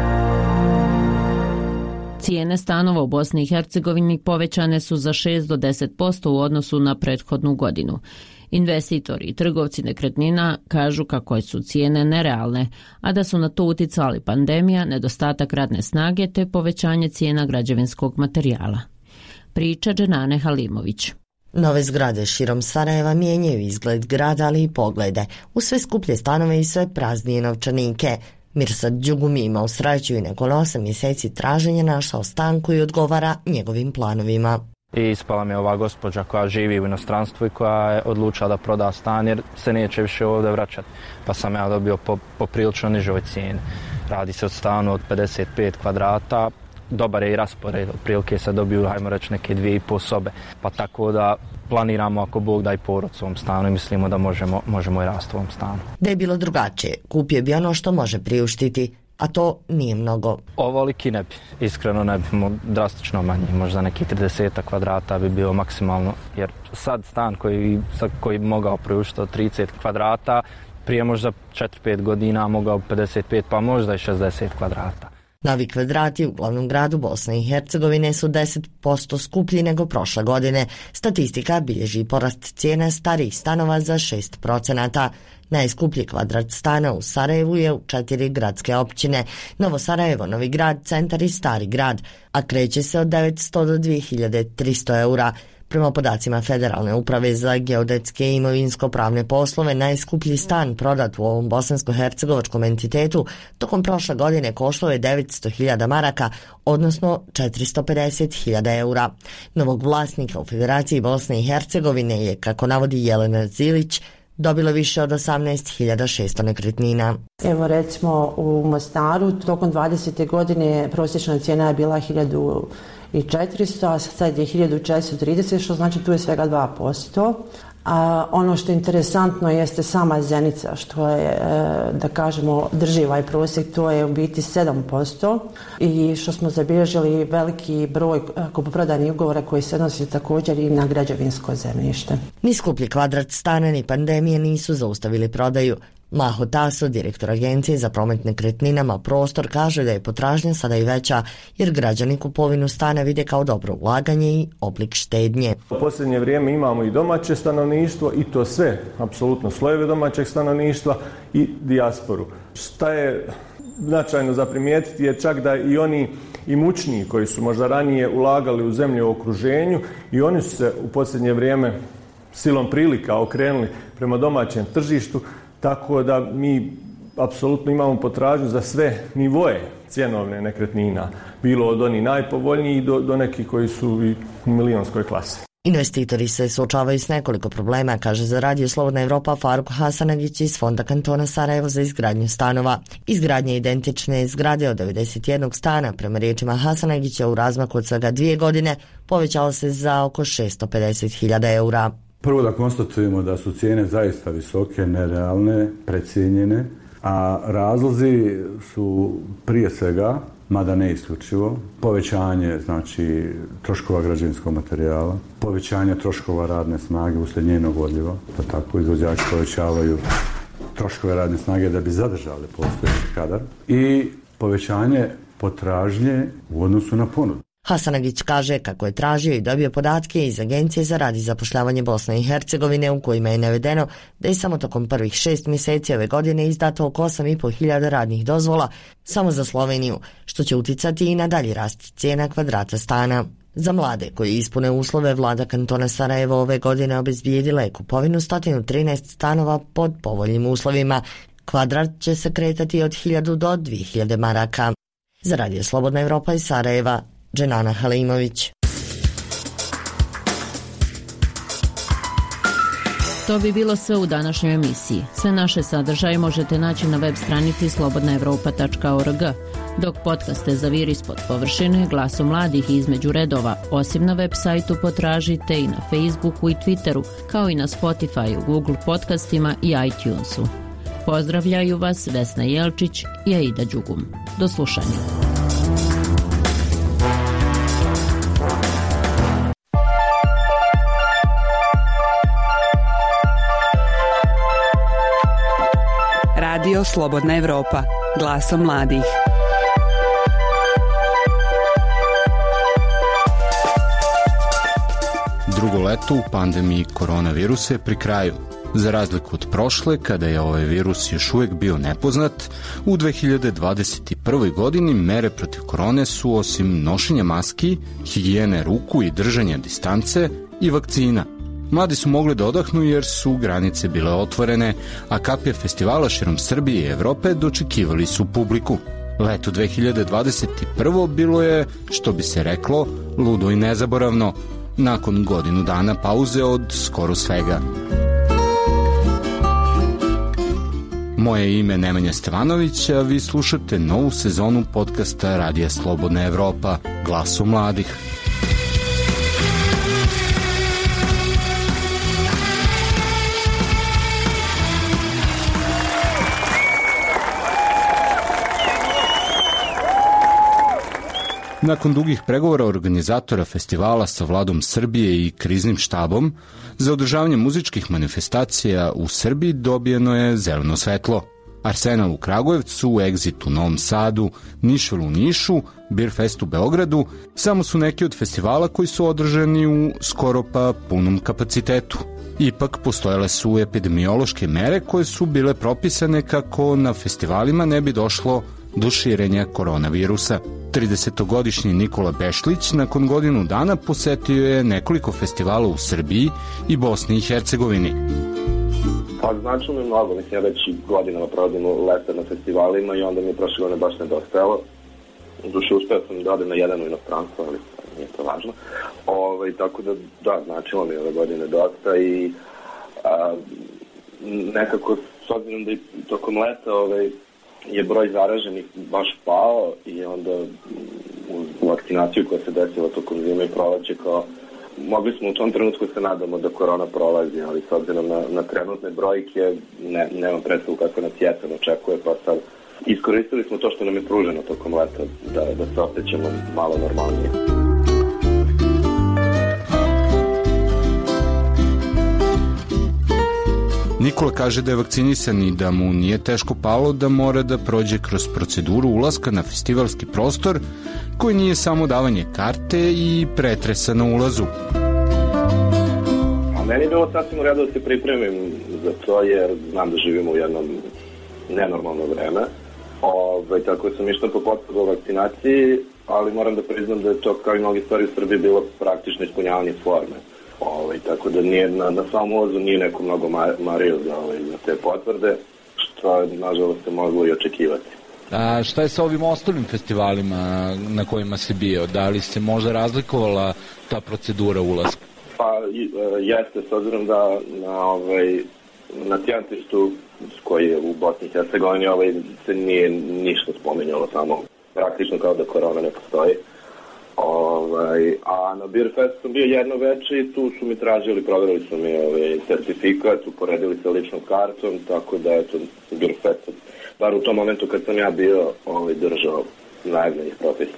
A: Cijene stanova u Bosni i Hercegovini povećane su za šest do deset posto u odnosu na prethodnu godinu. Investitori i trgovci nekretnina kažu kako su cijene nerealne, a da su na to uticali pandemija, nedostatak radne snage te povećanje cijena građevinskog materijala. Priča Dženane Halimović.
G: Nove zgrade širom Sarajeva mijenjaju izgled grada, ali i poglede, u sve skuplje stanove i sve praznije novčanike. Mirsad Đugumi ima u sreću i nakon osam mjeseci traženja našao stan koji odgovara njegovim planovima.
V: I ispala mi je ova gospođa koja živi u inostranstvu i koja je odlučila da proda stan jer se neće više ovdje vraćati. Pa sam ja dobio po, po prilično nižoj cijeni. Radi se o stanu od pedeset pet kvadrata. Dobar je i raspored, otprilike se dobiju, hajmo reći, neke dvije i pol sobe. Pa tako da planiramo, ako Bog da, i porod u ovom stanu i mislimo da možemo, možemo i rasti u ovom stanu.
G: Da je bilo drugačije, kupio bi ono što može priuštiti, a to nije mnogo.
V: Ovoliki ne bi, iskreno ne bi, drastično manji, možda neki trideset kvadrata bi bilo maksimalno, jer sad stan koji, koji bi mogao priuštiti od trideset kvadrata, prije možda četiri pet godina mogao pedeset pet, pa možda i šezdeset kvadrata.
G: Novi kvadrati u glavnom gradu Bosne i Hercegovine su deset posto skuplji nego prošle godine. Statistika bilježi porast cijene starih stanova za šest procenata. Najskuplji kvadrat stana u Sarajevu je u četiri gradske općine: Novo Sarajevo, Novi Grad, Centar i Stari Grad, a kreće se od devetsto do dvije hiljade tristo eura. Prema podacima Federalne uprave za geodetske i imovinsko-pravne poslove, najskuplji stan prodat u ovom bosansko-hercegovačkom entitetu tokom prošle godine koštao je devetsto hiljada maraka, odnosno četiristo pedeset hiljada eura. Novog vlasnika u Federaciji Bosne i Hercegovine je, kako navodi Jelena Zilić, dobilo više od osamnaest hiljada šesto nekretnina.
W: Evo recimo u Mostaru tokom dvadesete godine prosječna cijena je bila hiljadu i četiristo, a sad je hiljadu četiristo trideset, što znači tu je svega dva posto. A ono što je interesantno jeste sama Zenica, što je, da kažemo, drži ovaj prosjek, to je u biti sedam posto i što smo zabilježili veliki broj kupoprodajnih ugovora koji se odnosi također i na građevinsko zemljište.
G: Ni skuplji kvadrat stana ni pandemije nisu zaustavili prodaju. Maho Taso, direktor Agencije za promet nekretninama Prostor, kaže da je potražnja sada i veća jer građani kupovinu stana vide kao dobro ulaganje i oblik štednje.
X: U posljednje vrijeme imamo i domaće stanovništvo i to sve, apsolutno slojeve domaćeg stanovništva i dijasporu. Šta je značajno za primijetiti je čak da i oni imućniji koji su možda ranije ulagali u zemlje u okruženju i oni su se u posljednje vrijeme silom prilika okrenuli prema domaćem tržištu. Tako da mi apsolutno imamo potražnju za sve nivoje cjenovne nekretnina, bilo od onih najpovoljnijih do, do nekih koji su i u milionskoj klasi.
G: Investitori se suočavaju s nekoliko problema, kaže za Radio Slobodna Evropa Faruk Hasanagić iz Fonda kantona Sarajevo za izgradnju stanova. Izgradnja identične zgrade od devedeset jednog stana, prema riječima Hasanagića, u razmaku od svega dvije godine povećala se za oko šesto pedeset hiljada eura.
Y: Prvo da konstatujemo da su cijene zaista visoke, nerealne, precijenjene, a razlozi su prije svega, mada ne isključivo, povećanje znači troškova građevinskog materijala, povećanje troškova radne snage uslijed njenog odljeva, pa tako izvođači povećavaju troškove radne snage da bi zadržali postojeći kadar i povećanje potražnje u odnosu na ponudu.
G: Hasanagić kaže kako je tražio i dobio podatke iz Agencije za rad i zapošljavanje Bosne i Hercegovine u kojima je navedeno da je samo tokom prvih šest mjeseci ove godine izdato oko osam i po hiljada radnih dozvola samo za Sloveniju, što će uticati i na dalji rast cijena kvadrata stana. Za mlade koji ispune uslove, vlada kantona Sarajevo ove godine obezbijedila je kupovinu sto trinaest stanova pod povoljnim uslovima. Kvadrat će se kretati od hiljadu do dvije hiljade maraka. Za Radio Slobodna Evropa iz Sarajeva, Dženana Halimović.
A: To bi bilo sve u današnjoj emisiji. Sve naše sadržaje možete naći na web stranici slobodna evropa tačka org, dok podcaste za vir ispod površine, Glasom mladih i Između redova, osim na web sajtu potražite i na Facebooku i Twitteru, kao i na Spotify, Google podcastima i iTunesu. Pozdravljaju vas Vesna Jelčić i Aida Đugum. Do slušanja.
B: Radio Slobodna Evropa, glasom mladih.
F: Drugo leto u pandemiji koronavirusa je pri kraju. Za razliku od prošle, kada je ovaj virus još uvijek bio nepoznat, u dve hiljade dvadeset prvoj. godini mere protiv korone su osim nošenja maski, higijene ruku i držanja distance i vakcina. Mladi su mogli da odahnu jer su granice bile otvorene, a kapije festivala širom Srbije i Evrope dočekivali su publiku. Leto dve hiljade dvadeset prve. bilo je, što bi se reklo, ludo i nezaboravno, nakon godinu dana pauze od skoro svega. Moje ime je Nemanja Stevanović, a vi slušate novu sezonu podcasta Radija Slobodna Evropa, Glasu mladih. Nakon dugih pregovora organizatora festivala sa vladom Srbije i kriznim štabom, za održavanje muzičkih manifestacija u Srbiji dobijeno je zeleno svetlo. Arsenal u Kragujevcu, Exit u Novom Sadu, Nišvel u Nišu, Beerfest u Beogradu samo su neki od festivala koji su održani u skoro pa punom kapacitetu. Ipak postojale su epidemiološke mere koje su bile propisane kako na festivalima ne bi došlo do širenja koronavirusa. tridesetogodišnji Nikola Bešlić nakon godinu dana posetio je nekoliko festivala u Srbiji i Bosni i Hercegovini.
H: Pa značilo mi mnogo, mislim, ja već godinama provodim leta na festivalima i onda mi je prošle godine baš nedostajalo. U duše uspeo sam da odem na jedan u inostranstvo, ali nije to važno. Ove, tako da, da, značilo mi ove godine dosta i a, nekako s obzirom da i tokom leta ove, je broj zaraženih baš pao i onda uz vakcinaciju koja se desila tokom zime i proleće, kao mogli smo u tom trenutku se nadamo da korona prolazi, ali s obzirom na, na trenutne brojke ne, nemam predstavu kako nas jesen očekuje, pa sad iskoristili smo to što nam je pruženo tokom leta da, da se osjećamo malo normalnije.
F: Nikola kaže da je vakcinisan i da mu nije teško palo da mora da prođe kroz proceduru ulaska na festivalski prostor, koji nije samo davanje karte i pretresa na ulazu.
H: A meni je bilo sasvim u redu da se pripremim za to, jer znam da živimo u jednom nenormalno vreme. Ove, tako sam išao po potvrdu o vakcinaciji, ali moram da priznam da je to, kao i mnogi stvari u Srbiji, bilo praktično ispunjavanje forme. Ovaj, tako da nije, na, na samom ulazu nije neko mnogo mario za, ovaj, za te potvrde, što nažalost se moglo i očekivati.
I: A šta je sa ovim ostalim festivalima na kojima si bio? Da li se možda razlikovala ta procedura ulaska?
H: Pa jeste, s obzirom da na, ovaj, na Tijentištu, koji je u Bosni i Hercegovini, ovaj, se nije ništa spominjalo, samo praktično kao da korona ne postoji. Ovaj, a na Beerfest sam bio jedno veče i tu su mi tražili, provjerili su mi ovaj, certifikat, uporedili sa ličnom kartom, tako da je to Beerfest, bar u tom momentu kad sam ja bio ovaj, držao najavljenih propisa.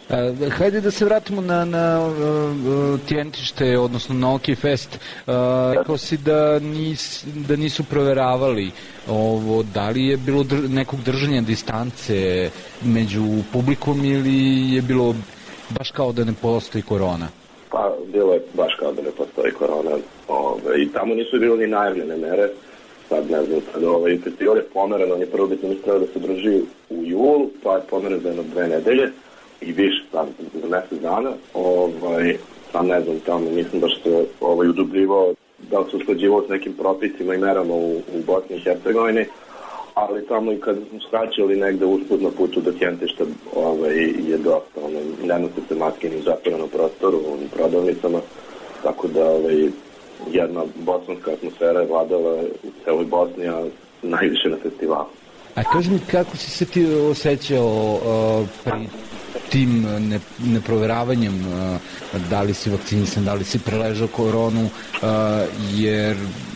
I: Uh, hajde da se vratimo na, na uh, Tjentište, odnosno na OK Fest. Uh, rekao si da, nis, da nisu proveravali ovo, da li je bilo dr nekog držanja distance među publikom ili je bilo baš kao da ne postoji korona?
H: Pa, bilo je baš kao da ne postoji korona. Ove, I tamo nisu bilo ni najavljene mere. Sad ne znam, sad ovaj festival je pomeren, on je prvo bitno mislio da se drži u julu, pa je pomeren za jedno dve nedelje i više sad za mesec dana. Ovaj, sam ne znam, tamo nisam baš se ovaj, udubljivao da li se usklađivao s nekim propisima i merama u, u Bosni i Hercegovini, ali tamo i kad smo skraćali negde usput na putu do Tjentišta ovaj, je dosta, ono, ne nose se maske ni u zatvorenom prostoru, u prodavnicama, tako da ovaj, jedna bosanska atmosfera je vladala u celoj Bosni, a najviše na festivalu.
I: A kaži mi, kako si se ti osjećao uh, pri tim ne, neproveravanjem, uh, da li si vakcinisan, da li si preležao koronu, uh, jer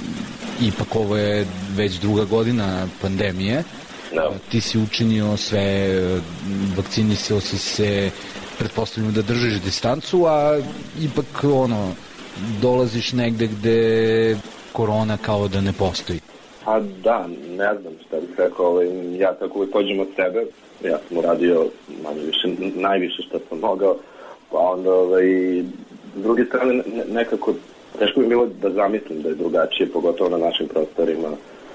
I: ipak ovo je već druga godina pandemije,
H: no.
I: uh, ti si učinio sve, vakcinisao si se, pretpostavljamo da držiš distancu, a ipak ono, dolaziš negde gde korona kao da ne postoji.
H: A da, ne znam šta bih rekao, ovaj, ja tako uvijek pođem od sebe, ja sam uradio manje više, najviše što sam mogao, pa onda ovaj, s druge strane ne, nekako teško bi bilo da zamislim da je drugačije, pogotovo na našim prostorima.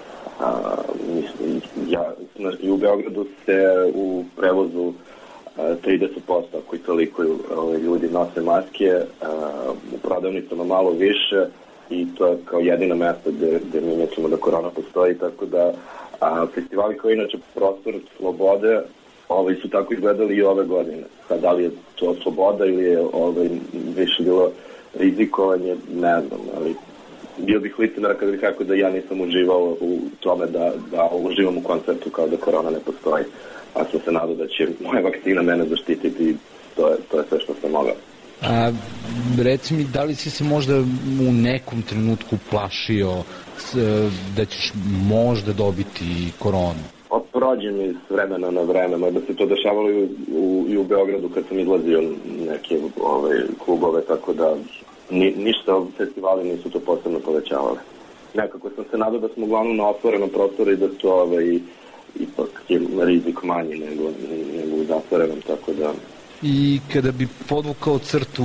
H: A, mislim, ja, i u Beogradu se u prevozu trideset posto ako i toliko ovaj, ljudi nose maske, a, u prodavnicama malo više i to je kao jedina mesta gde, gde mi nećemo da korona postoji, tako da a, festivali koji inače prostor slobode ovaj, su tako izgledali i ove godine. Sad, da li je to sloboda ili je ovaj, više bilo rizikovanje, ne znam, ali bio bih licemer kada bih rekao da ja nisam uživao u tome da, da uživam u koncertu kao da korona ne postoji. A sam se nadao da će moja vakcina mene zaštititi i to je, to je sve što sam mogao.
I: A, reci mi, da li si se možda u nekom trenutku plašio s, da ćeš možda dobiti koronu?
H: Pa prođe mi s vremena na vreme, mada se to dešavalo i u, i u Beogradu kad sam izlazio neke ovaj, klubove, tako da ni, ništa festivali nisu to posebno povećavali. Nekako sam se nadao da smo uglavnom na otvorenom prostoru i da to ovaj, ipak je rizik manji nego, nego u zatvorenom, tako da...
I: I kada bi podvukao crtu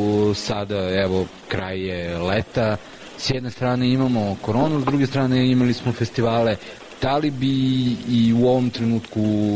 I: sada, evo, kraj je leta, s jedne strane imamo koronu, s druge strane imali smo festivale, da li bi i u ovom trenutku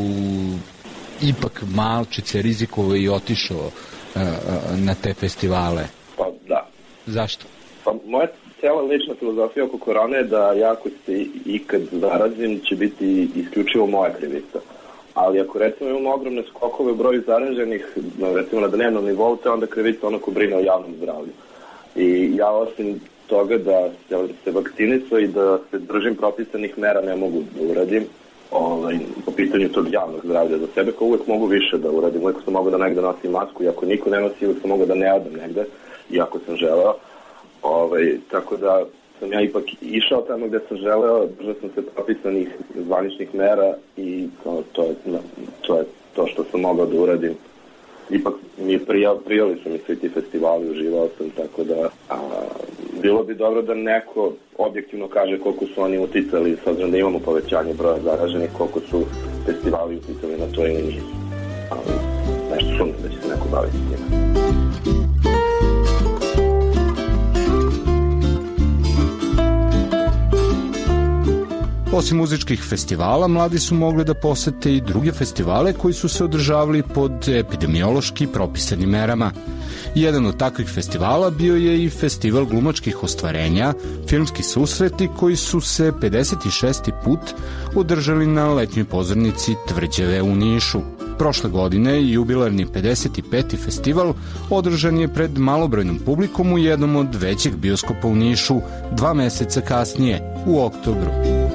I: ipak malčice rizikovao i otišao uh, na te festivale?
H: Pa da.
I: Zašto?
H: Pa moja cijela lična filozofija oko korone je da ja ako se ikad zarazim će biti isključivo moja krivica. Ali ako recimo imamo ogromne skokove u broju zaraženih, recimo na dnevnom nivou, to je onda krivica ono ko brine o javnom zdravlju. I ja osim toga da se vakcinisao i da se držim propisanih mera ne mogu da uradim ovaj, po pitanju tog javnog zdravlja za sebe, kao uvek mogu više da uradim. Uvek sam mogao da negde nosim masku i ako niko ne nosi, uvek sam mogao da ne odam negde, iako sam želeo. Ovaj, tako da sam ja ipak išao tamo gde sam želeo, držao sam se propisanih zvaničnih mera i to, to, je, to je to što sam mogao da uradim. Ipak mi je prijali, prijali su mi svi ti festivali, uživao sam, tako da a, bilo bi dobro da neko objektivno kaže koliko su oni uticali, s obzirom da imamo povećanje broja zaraženih, koliko su festivali uticali na to ili nisu. Ali nešto sumnjam da će se neko baviti s njima.
F: Osim muzičkih festivala, mladi su mogli da posete i druge festivale koji su se održavali pod epidemiološki propisanim merama. Jedan od takvih festivala bio je i festival glumačkih ostvarenja, filmski susreti koji su se pedeset šesti put održali na letnjoj pozornici Tvrđave u Nišu. Prošle godine jubilarni pedeset peti festival održan je pred malobrojnom publikom u jednom od većih bioskopa u Nišu dva meseca kasnije, u oktobru.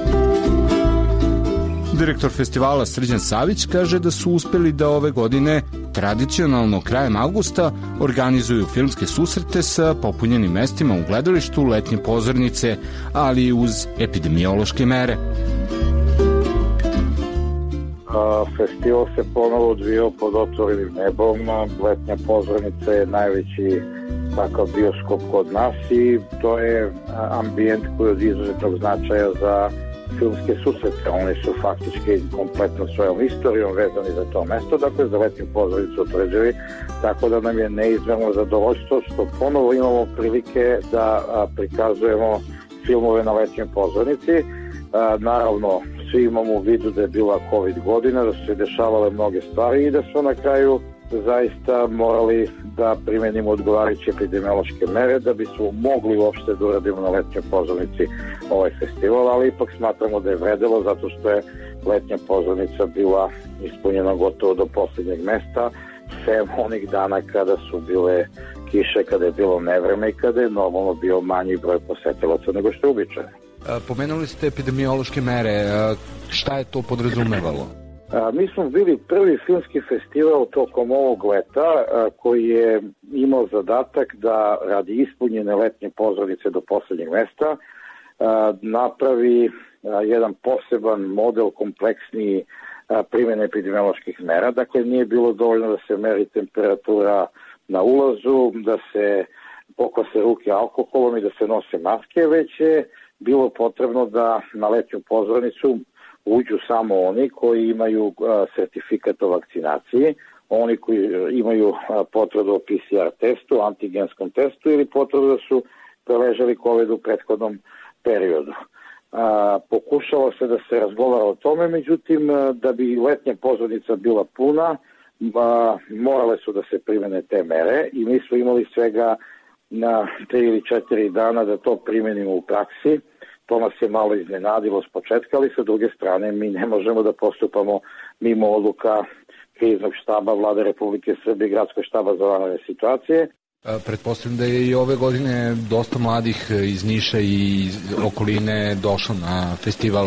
F: Direktor festivala Srđan Savić kaže da su uspeli da ove godine, tradicionalno krajem avgusta, organizuju filmske susrete sa popunjenim mestima u gledalištu letnje pozornice, ali i uz epidemiološke mere.
J: Festival se ponovo odvijao pod otvorenim nebom, letnja pozornica je najveći takav bioskop kod nas i to je ambijent koji je od izuzetnog značaja za filmske susrete. Oni su faktički kompletno svojom istorijom vezani za to mesto, dakle za letnju pozornicu utvrđili, tako da nam je neizmjerno zadovoljstvo što ponovo imamo prilike da prikazujemo filmove na letnjoj pozornici. Naravno, svi imamo u vidu da je bila COVID godina, da su se dešavale mnoge stvari i da smo na kraju zaista morali da primenimo odgovarajuće epidemiološke mere da bismo mogli uopšte da uradimo na letnjoj pozornici ovaj festival, ali ipak smatramo da je vredelo zato što je letnja pozornica bila ispunjena gotovo do posljednjeg mesta, sem onih dana kada su bile kiše, kada je bilo nevreme i kada je normalno bio manji broj posetilaca nego što je uobičajeno.
I: Pomenuli ste epidemiološke mere, šta je to podrazumevalo?
J: Mi smo bili prvi filmski festival tokom ovog leta koji je imao zadatak da radi ispunjene letnje pozornice do poslednjeg mesta napravi jedan poseban model kompleksniji primjene epidemioloških mera. Dakle, nije bilo dovoljno da se meri temperatura na ulazu, da se pokose ruke alkoholom i da se nose maske, već je bilo potrebno da na letnju pozornicu uđu samo oni koji imaju sertifikat o vakcinaciji, oni koji imaju potvrdu o P C R testu, antigenskom testu ili potvrdu da su preležali COVID u prethodnom periodu. Pokušalo se da se razgovara o tome, međutim, da bi letnja pozornica bila puna, morale su da se primene te mere i mi smo imali svega na tri ili četiri dana da to primenimo u praksi. To nas je malo iznenadilo s početka, ali sa druge strane mi ne možemo da postupamo mimo odluka kriznog štaba Vlade Republike Srbije i Gradskog štaba za vanredne situacije.
I: Pretpostavljam da je i ove godine dosta mladih iz Niša i iz okoline došlo na festival.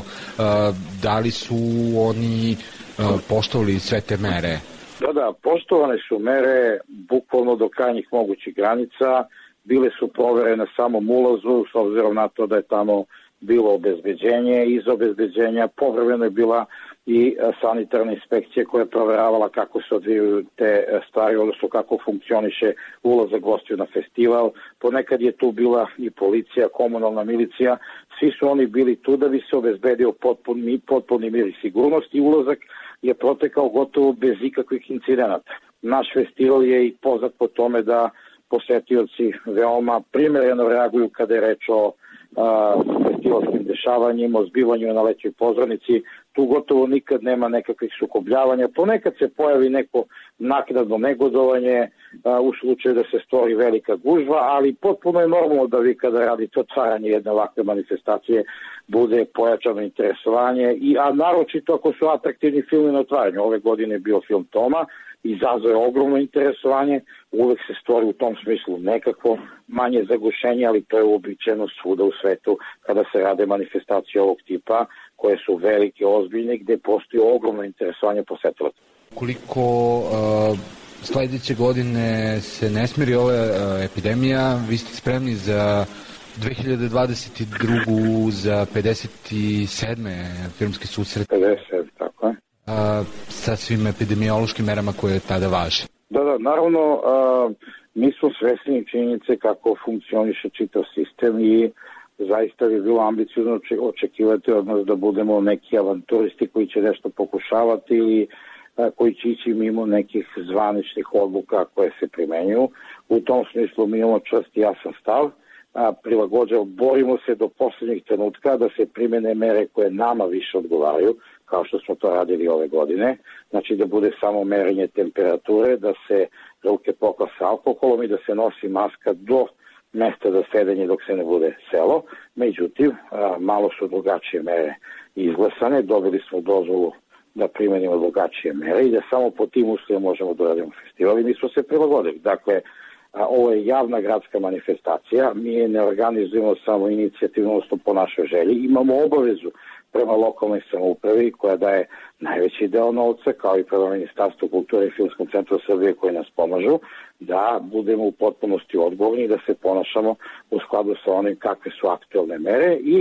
I: Da li su oni poštovali sve te mere?
J: Da, da, poštovane su mere bukvalno do krajnjih mogućih granica. Bile su provere na samom ulazu, s obzirom na to da je tamo bilo obezbeđenje. Iz obezbeđenja povremeno je bila i sanitarna inspekcija koja je proveravala kako se odvijaju te stvari, odnosno kako funkcioniše ulazak gostiju na festival. Ponekad je tu bila i policija, komunalna milicija. Svi su oni bili tu da bi se obezbedio potpuni, potpuni mir i sigurnost i ulazak je protekao gotovo bez ikakvih incidenata. Naš festival je i poznat po tome da posetioci veoma primereno reaguju kada je reč o a, festivalskim dešavanjima, o zbivanju na letnjoj pozornici. Tu gotovo nikad nema nekakvih sukobljavanja. Ponekad se pojavi neko naknadno negodovanje a, u slučaju da se stvori velika gužva, ali potpuno je normalno da vi kada radite otvaranje jedne ovakve manifestacije bude pojačano interesovanje, i, a naročito ako su atraktivni filmi na otvaranju. Ove godine je bio film Toma, izazvao je ogromno interesovanje, uvek se stvori u tom smislu nekakvo manje zagušenje, ali to je uobičajeno svuda u svetu kada se rade manifestacije ovog tipa, koje su velike, ozbiljne, gde postoji ogromno interesovanje posetilaca.
I: Koliko uh, sledeće godine se ne smiri ova uh, epidemija, vi ste spremni za dve hiljade dvadeset drugu za pedeset sedme filmski susret?
J: pedeset sedam, tako je.
I: A, sa svim epidemiološkim merama koje tada važe.
J: Da, da, naravno, a, mi smo svesni činjenice kako funkcioniše čitav sistem i zaista bi bilo ambiciozno očekivati od nas da budemo neki avanturisti koji će nešto pokušavati ili a, koji će ići mimo nekih zvaničnih odluka koje se primenjuju. U tom smislu mi imamo čvrst i jasan stav, prilagođavamo, borimo se do poslednjih trenutka da se primene mere koje nama više odgovaraju, kao što smo to radili ove godine, znači da bude samo merenje temperature, da se ruke pokose alkoholom i da se nosi maska do mesta za sedenje dok se ne bude selo. Međutim, malo su drugačije mere izglasane, dobili smo dozvolu da primenimo drugačije mere i da samo po tim uslovima možemo da radimo festival i mi smo se prilagodili. Dakle, ovo je javna gradska manifestacija, mi je ne organizujemo samo inicijativno, odnosno po našoj želji, imamo obavezu prema lokalnoj samoupravi koja daje najveći deo novca, kao i prema Ministarstvu kulture i Filmskom centru Srbije koji nas pomažu, da budemo u potpunosti odgovorni i da se ponašamo u skladu sa onim kakve su aktuelne mere i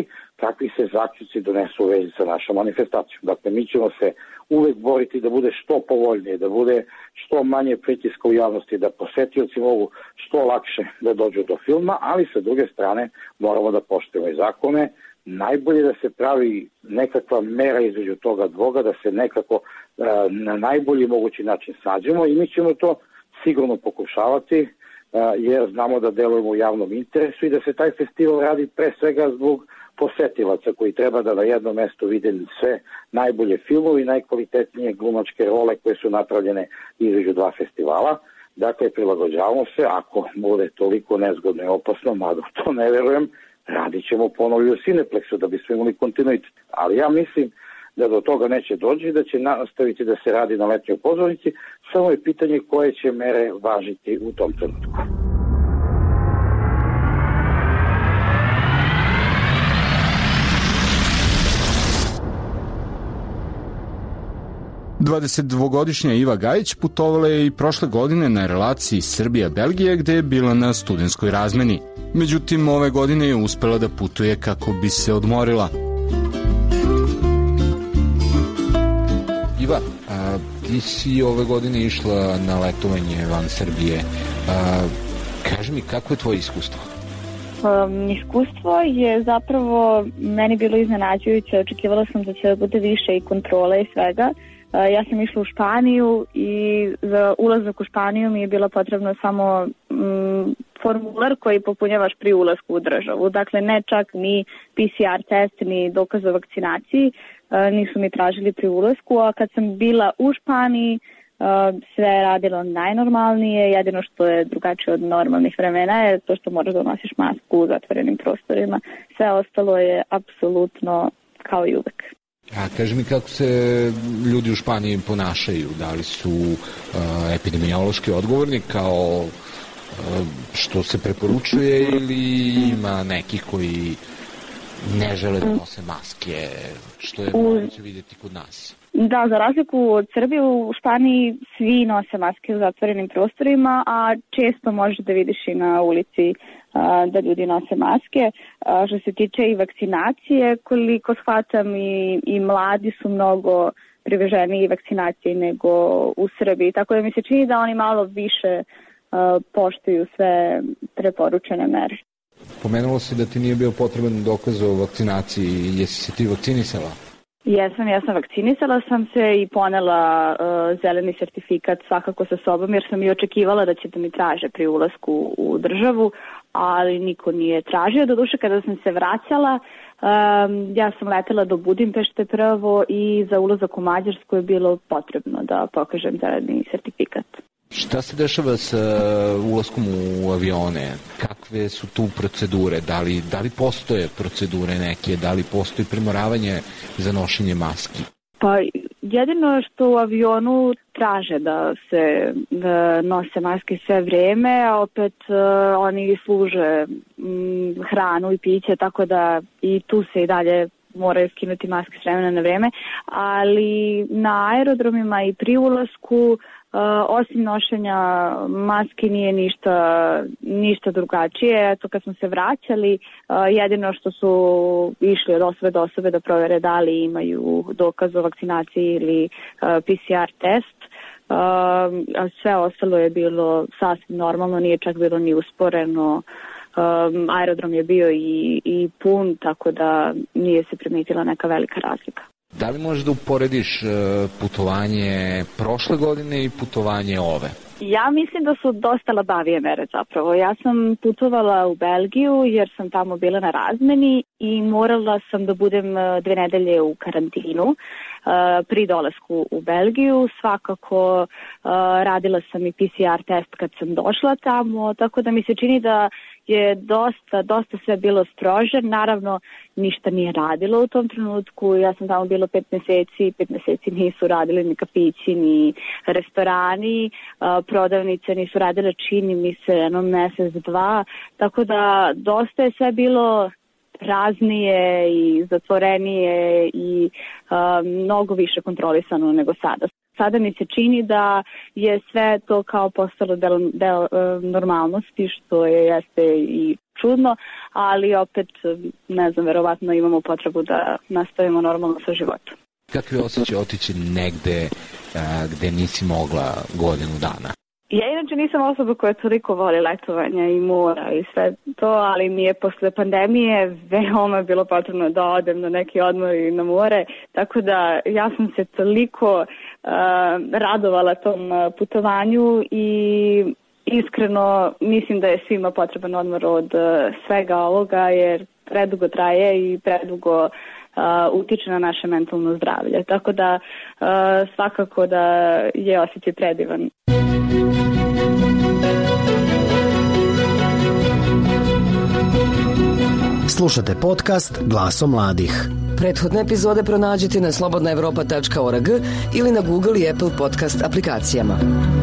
J: kakvi se zaključci donesu u vezi sa našom manifestacijom. Dakle, mi ćemo se uvek boriti da bude što povoljnije, da bude što manje pritiska u javnosti, da posetioci mogu što lakše da dođu do filma, ali sa druge strane moramo da poštujemo i zakone. Najbolje da se pravi nekakva mera između toga dvoga, da se nekako na najbolji mogući način sađemo i mi ćemo to sigurno pokušavati, jer znamo da delujemo u javnom interesu i da se taj festival radi pre svega zbog posetilaca koji treba da na jednom mestu vide sve najbolje filmove i najkvalitetnije glumačke role koje su napravljene između dva festivala. Dakle, prilagođavamo se, ako bude toliko nezgodno i opasno, mada to ne verujem, radit ćemo ponovo u Cineplexu da bismo imali kontinuitet. Ali ja mislim da do toga neće doći, da će nastaviti da se radi na letnjoj pozornici, samo je pitanje koje će mere važiti u tom trenutku.
F: dvadesetdvogodišnja Iva Gajić putovala je i prošle godine na relaciji Srbija-Belgija gde je bila na studentskoj razmeni. Međutim, ove godine je uspela da putuje kako bi se odmorila.
I: Iva, a, ti si ove godine išla na letovanje van Srbije. A, kaži mi, kako je tvoje iskustvo?
E: Um, iskustvo je zapravo meni bilo iznenađujuće. Očekivala sam da će bude više i kontrole i svega. Ja sam išla u Španiju i za ulazak u Španiju mi je bilo potrebno samo mm, formular koji popunjavaš pri ulasku u državu. Dakle, ne čak ni P C R test, ni dokaz o vakcinaciji nisu mi tražili pri ulasku, a kad sam bila u Španiji sve je radilo najnormalnije, jedino što je drugačije od normalnih vremena je to što moraš da nosiš masku u zatvorenim prostorima. Sve ostalo je apsolutno kao i uvek.
I: A kaži mi kako se ljudi u Španiji ponašaju, da li su uh, epidemiološki odgovorni kao uh, što se preporučuje ili ima nekih koji ne žele da nose maske, što je moguće vidjeti kod nas?
E: Da, za razliku od Srbije, u Španiji svi nose maske u zatvorenim prostorima, a često možeš da vidiš i na ulici a, da ljudi nose maske. A, što se tiče i vakcinacije, koliko shvatam i, i mladi su mnogo priveženiji vakcinaciji nego u Srbiji, tako da mi se čini da oni malo više a, poštuju sve preporučene mere.
I: Pomenulo si da ti nije bio potreban dokaz o vakcinaciji, jesi se ti vakcinisala?
E: Jesam, ja sam vakcinisala sam se i ponela uh, zeleni sertifikat svakako sa sobom jer sam i očekivala da će da mi traže pri ulasku u državu, ali niko nije tražio. Doduše kada sam se vraćala, um, ja sam letela do Budimpešte prvo i za ulazak u Mađarsku je bilo potrebno da pokažem zeleni sertifikat.
I: Šta se dešava sa ulaskom u avione? Kakve su tu procedure? Da li, da li postoje procedure neke? Da li postoji primoravanje za nošenje maski?
E: Pa jedino što u avionu traže da se da nose maske sve vreme, a opet uh, oni služe um, hranu i piće, tako da i tu se i dalje moraju skinuti maske s vremena na vreme, ali na aerodromima i pri ulasku Uh, osim nošenja maski nije ništa, ništa drugačije. Eto, kad smo se vraćali, uh, jedino što su išli od osobe do osobe da provere da li imaju dokaz o vakcinaciji ili uh, P C R test. Uh, a sve ostalo je bilo sasvim normalno, nije čak bilo ni usporeno. Um, aerodrom je bio i, i pun, tako da nije se primetila neka velika razlika.
I: Da li možeš da uporediš putovanje prošle godine i putovanje ove?
E: Ja mislim da su dosta labavije mere zapravo. Ja sam putovala u Belgiju jer sam tamo bila na razmeni i morala sam da budem dve nedelje u karantinu uh, pri dolasku u Belgiju. Svakako uh, radila sam i P C R test kad sam došla tamo, tako da mi se čini da je dosta, dosta sve bilo strože. Naravno, ništa nije radilo u tom trenutku. Ja sam tamo bila pet meseci, pet meseci nisu radili ni kafići, ni restorani, prodavnice nisu radile, čini mi se, jedno mesec, dva. Tako da dosta je sve bilo praznije i zatvorenije i uh, mnogo više kontrolisano nego sada. Sada mi se čini da je sve to kao postalo del, del uh, normalnosti, što je jeste i čudno. čudno, ali opet, ne znam, verovatno imamo potrebu da nastavimo normalno sa životom.
I: Kakvi osjećaj otići negde a, gde nisi mogla godinu dana?
E: Ja inače nisam osoba koja toliko voli letovanja i mora i sve to, ali mi je posle pandemije veoma bilo potrebno da odem na neki odmor i na more, tako da ja sam se toliko uh, radovala tom putovanju i iskreno mislim da je svima potreban odmor od uh, svega ovoga, jer predugo traje i predugo uh, utiče na naše mentalno zdravlje, tako da uh, svakako da je osjećaj predivan.
D: Slušate podcast Glaso mladih.
O: Prethodne epizode pronađite na slobodna evropa tačka org ili na Google i Apple podcast aplikacijama.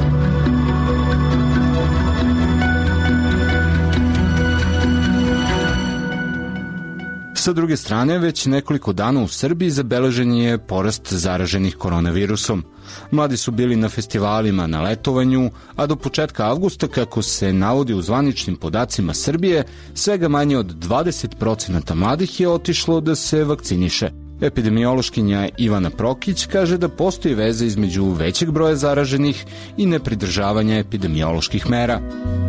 F: Sa druge strane, već nekoliko dana u Srbiji zabeležen je porast zaraženih koronavirusom. Mladi su bili na festivalima, na letovanju, a do početka avgusta, kako se navodi u zvaničnim podacima Srbije, svega manje od dvadeset procenata mladih je otišlo da se vakciniše. Epidemiološkinja Ivana Prokić kaže da postoji veza između većeg broja zaraženih i nepridržavanja epidemioloških mera.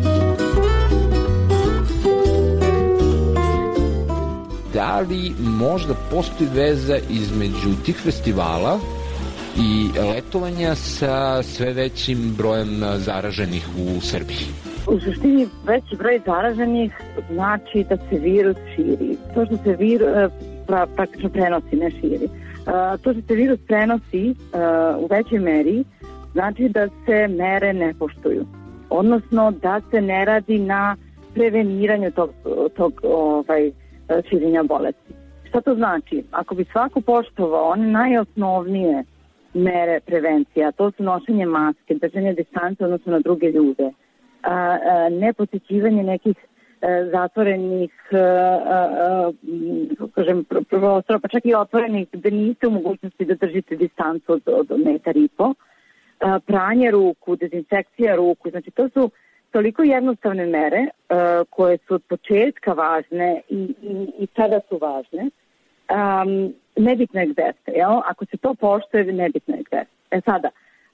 I: Da li možda postoji veza između tih festivala i letovanja sa sve većim brojem zaraženih u Srbiji?
K: U suštini veći broj zaraženih znači da se virus širi. To što se virus pra, praktično prenosi, ne širi. To što se virus prenosi u većoj meri znači da se mere ne poštuju. Odnosno da se ne radi na preveniranju tog, tog ovaj, širenja bolesti. Šta to znači? Ako bi svako poštovao one najosnovnije mere prevencija, to su nošenje maske, držanje distance odnosno na druge ljude, a, a, neposjećivanje nekih a, zatvorenih a, a, kažem, prostora, pa čak i otvorenih gde niste u mogućnosti da držite distancu od, od metar i po, a, pranje ruku, dezinfekcija ruku, znači to su toliko jednostavne mere uh, koje su od početka važne i, i, i sada su važne. Um, nebitno je gde ste, jel? Ako se to poštuje, nebitno je gde ste. E sada,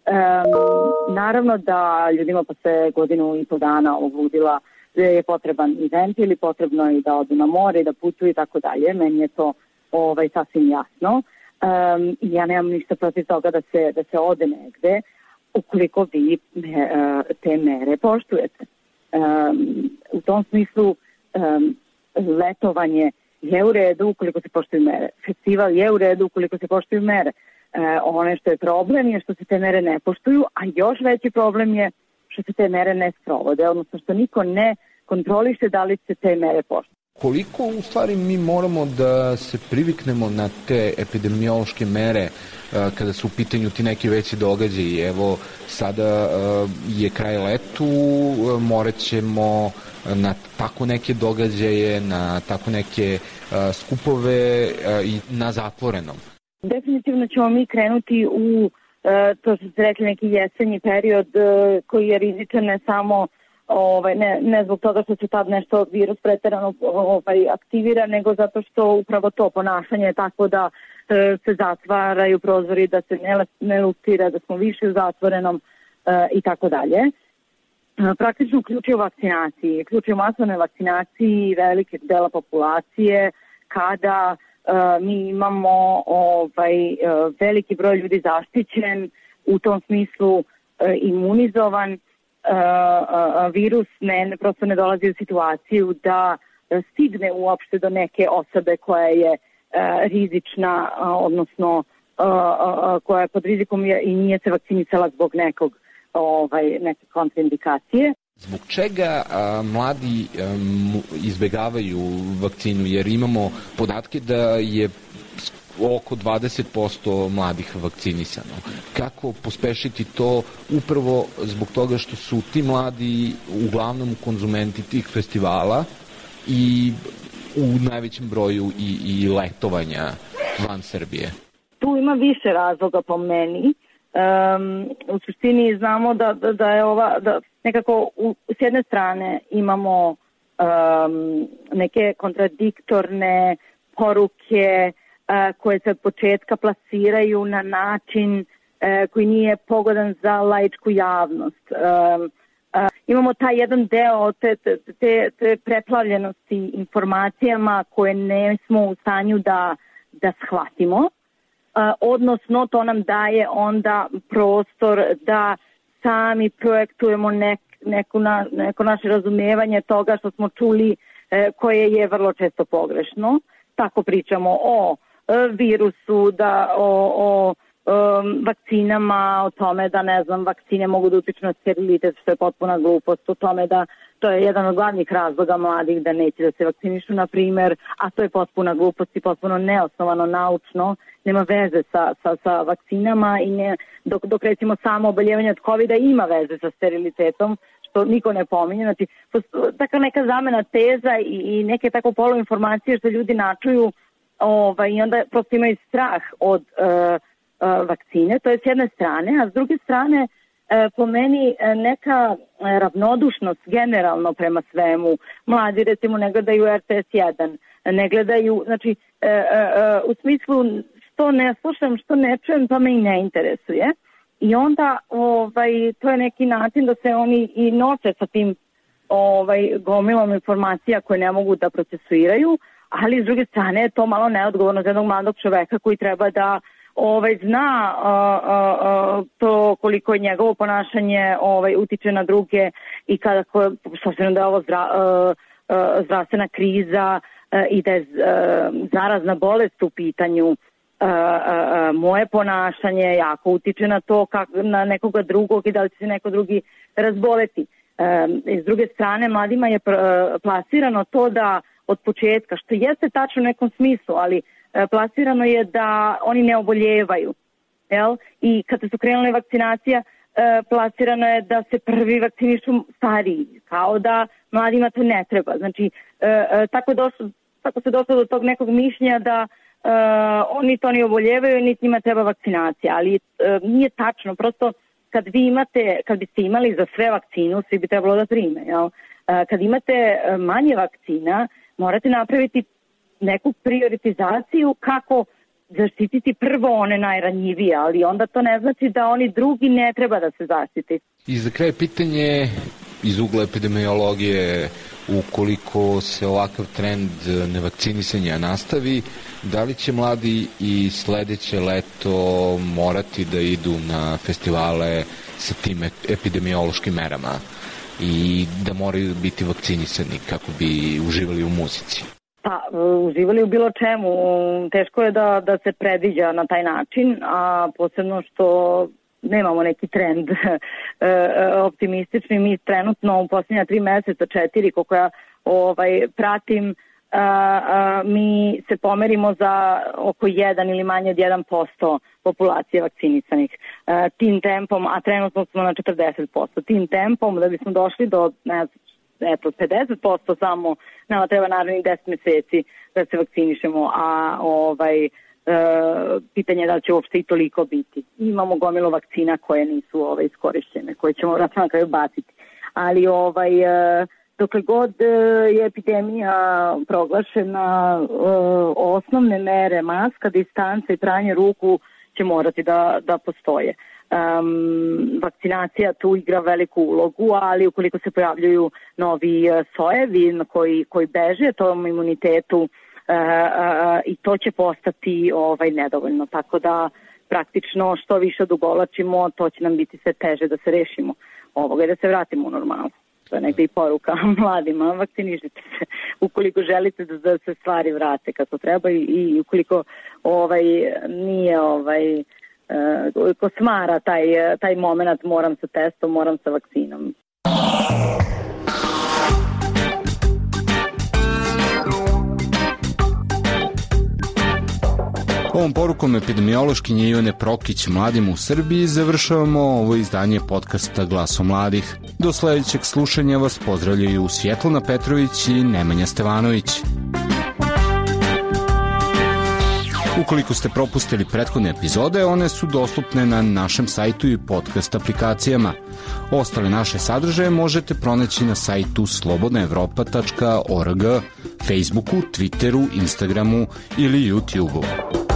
K: um, naravno da ljudima posle godinu i po dana ovog ludila je potreban i ventil ili potrebno je da odu na more i da putuju i tako dalje. Meni je to ovaj, sasvim jasno. Um, ja nemam ništa protiv toga da se, da se ode negde, ukoliko vi te mere poštujete. Um, u tom smislu um, letovanje je u redu ukoliko se poštuju mere. Festival je u redu ukoliko se poštuju mere. Uh, ono što je problem je što se te mere ne poštuju, a još veći problem je što se te mere ne sprovode, odnosno što niko ne kontroliše da li se te mere poštuju.
I: Koliko u stvari mi moramo da se priviknemo na te epidemiološke mere kada su u pitanju ti neki veći događaji? Evo, sada je kraj letu, morat ćemo na tako neke događaje, na tako neke skupove i na zatvorenom.
K: Definitivno ćemo mi krenuti u, to što ste rekli, neki jesenji period koji je rizičan ne samo Ovaj, ne, ne zbog toga što se tad nešto virus preterano ovaj, aktivira, nego zato što upravo to ponašanje je tako da e, se zatvaraju prozori, da se ne, ne lustira, da smo više u zatvorenom e, i tako dalje. E, praktično uključuje vakcinaciji, uključuje masovne vakcinaciji velike dela populacije kada e, mi imamo ovaj, e, veliki broj ljudi zaštićen, u tom smislu e, imunizovan. Uh, uh, virus ne, prosto ne dolazi u situaciju da stigne uopšte do neke osobe koja je uh, rizična, uh, odnosno uh, uh, koja je pod rizikom je, i nije se vakcinisala zbog nekog, ovaj, neke kontraindikacije.
I: Zbog čega a, mladi a, izbegavaju vakcinu? Jer imamo podatke da je oko dvadeset posto mladih vakcinisano. Kako pospešiti to upravo zbog toga što su ti mladi uglavnom konzumenti tih festivala i u najvećem broju i, i letovanja van Srbije?
K: Tu ima više razloga po meni. Um, u suštini znamo da, da, da je ova, da nekako u, s jedne strane imamo um, neke kontradiktorne poruke uh, koje se od početka plasiraju na način uh, koji nije pogodan za laičku javnost. Um, uh, imamo taj jedan deo te, te, te preplavljenosti informacijama koje ne smo u stanju da, da shvatimo, uh, odnosno to nam daje onda prostor da sami projektujemo nek, neku na, neko naše razumijevanje toga što smo čuli e, koje je vrlo često pogrešno. Tako pričamo o e, virusu, da, o, o e, vakcinama, o tome da, ne znam, vakcine mogu da utiču na sterilitet, što je potpuna glupost, o tome da to je jedan od glavnih razloga mladih da neće da se vakcinišu, na primer, a to je potpuna glupost i potpuno neosnovano naučno, nema veze sa, sa, sa vakcinama i ne, dok, dok recimo samo oboljevanje od kovida ima veze sa sterilitetom, što niko ne pominje. Znači, taka neka zamena teza i, i neke tako poluinformacije što ljudi načuju ovaj, i onda prosto imaju strah od uh, uh, vakcine, to je s jedne strane, a s druge strane uh, po meni uh, neka uh, ravnodušnost generalno prema svemu. Mladi recimo ne gledaju R T S jedan, ne gledaju, znači uh, uh, uh, u smislu što ne slušam, što ne čujem, to me i ne interesuje. I onda ovaj, to je neki način da se oni i nose sa tim ovaj, gomilom informacija koje ne mogu da procesuiraju, ali s druge strane je to malo neodgovorno za jednog mladog čoveka koji treba da ovaj, zna a, a, a, to koliko je njegovo ponašanje ovaj, utiče na druge i kada, s obzirom da je ovo zdra, a, a, zdravstvena kriza a, i da je a, zarazna bolest u pitanju. Uh, uh, uh, moje ponašanje jako utiče na to kak, na nekoga drugog i da li će se neko drugi razboleti. Um, s druge strane, mladima je pr- plasirano to da od početka, što jeste tačno u nekom smislu, ali uh, plasirano je da oni ne oboljevaju. Jel? I kada su krenule vakcinacija, uh, plasirano je da se prvi vakcinišu stariji, kao da mladima to ne treba. Znači, uh, uh, tako, došlo, tako se došlo do tog nekog mišljenja da Uh, oni to ne oboljevaju, niti njima treba vakcinacija, ali uh, nije tačno, prosto kad vi imate, kad biste imali za sve vakcinu, svi bi trebalo da prime, jel? Uh, kad imate manje vakcina, morate napraviti neku prioritizaciju kako zaštititi prvo one najranjivije, ali onda to ne znači da oni drugi ne treba da se zaštiti.
I: I za kraj pitanje iz ugla epidemiologije, ukoliko se ovakav trend nevakcinisanja nastavi, da li će mladi i sledeće leto morati da idu na festivale sa tim epidemiološkim merama i da moraju biti vakcinisani kako bi uživali u muzici?
K: Pa, uživali u bilo čemu. Teško je da, da se predviđa na taj način, a posebno što nemamo neki trend optimistični. Mi trenutno u posljednja tri meseca, četiri, koliko ja ovaj, pratim, a, a, mi se pomerimo za oko jedan ili manje od jedan posto populacije vakcinisanih. A, tim tempom, a trenutno smo na četrdeset posto, tim tempom da bismo došli do, ne znam, eto, pedeset posto samo, nama treba naravno deset meseci da se vakcinišemo, a ovaj, Uh, pitanje je da li će uopšte i toliko biti. Imamo gomilu vakcina koje nisu ovaj, iskorišćene, koje ćemo vratno na kraju baciti. Ali ovaj, uh, dokle god uh, je epidemija proglašena, uh, osnovne mere, maska, distanca i pranje ruku će morati da, da postoje. Um, vakcinacija tu igra veliku ulogu, ali ukoliko se pojavljuju novi uh, sojevi koji, koji beže tom imunitetu, Uh, uh, i to će postati ovaj, nedovoljno, tako da praktično što više odugovlačimo, to će nam biti sve teže da se rešimo ovoga i da se vratimo u normalu. To je negdje i poruka mladima, vakcinišite se ukoliko želite da, da se stvari vrate kako treba i, i ukoliko ovaj, nije ovaj, uh, ko smara taj, taj moment, moram sa testom, moram sa vakcinom.
F: Ovom porukom epidemiološkinje Ivane Prokić mladima u Srbiji završavamo ovo izdanje podcasta Glaso mladih. Do sledećeg slušanja vas pozdravljaju Svjetlana Petrović i Nemanja Stevanović. Ukoliko ste propustili prethodne epizode, one su dostupne na našem sajtu i podcast aplikacijama. Ostale naše sadržaje možete pronaći na sajtu slobodna evropa tačka org, Facebooku, Twitteru, Instagramu ili YouTubeu.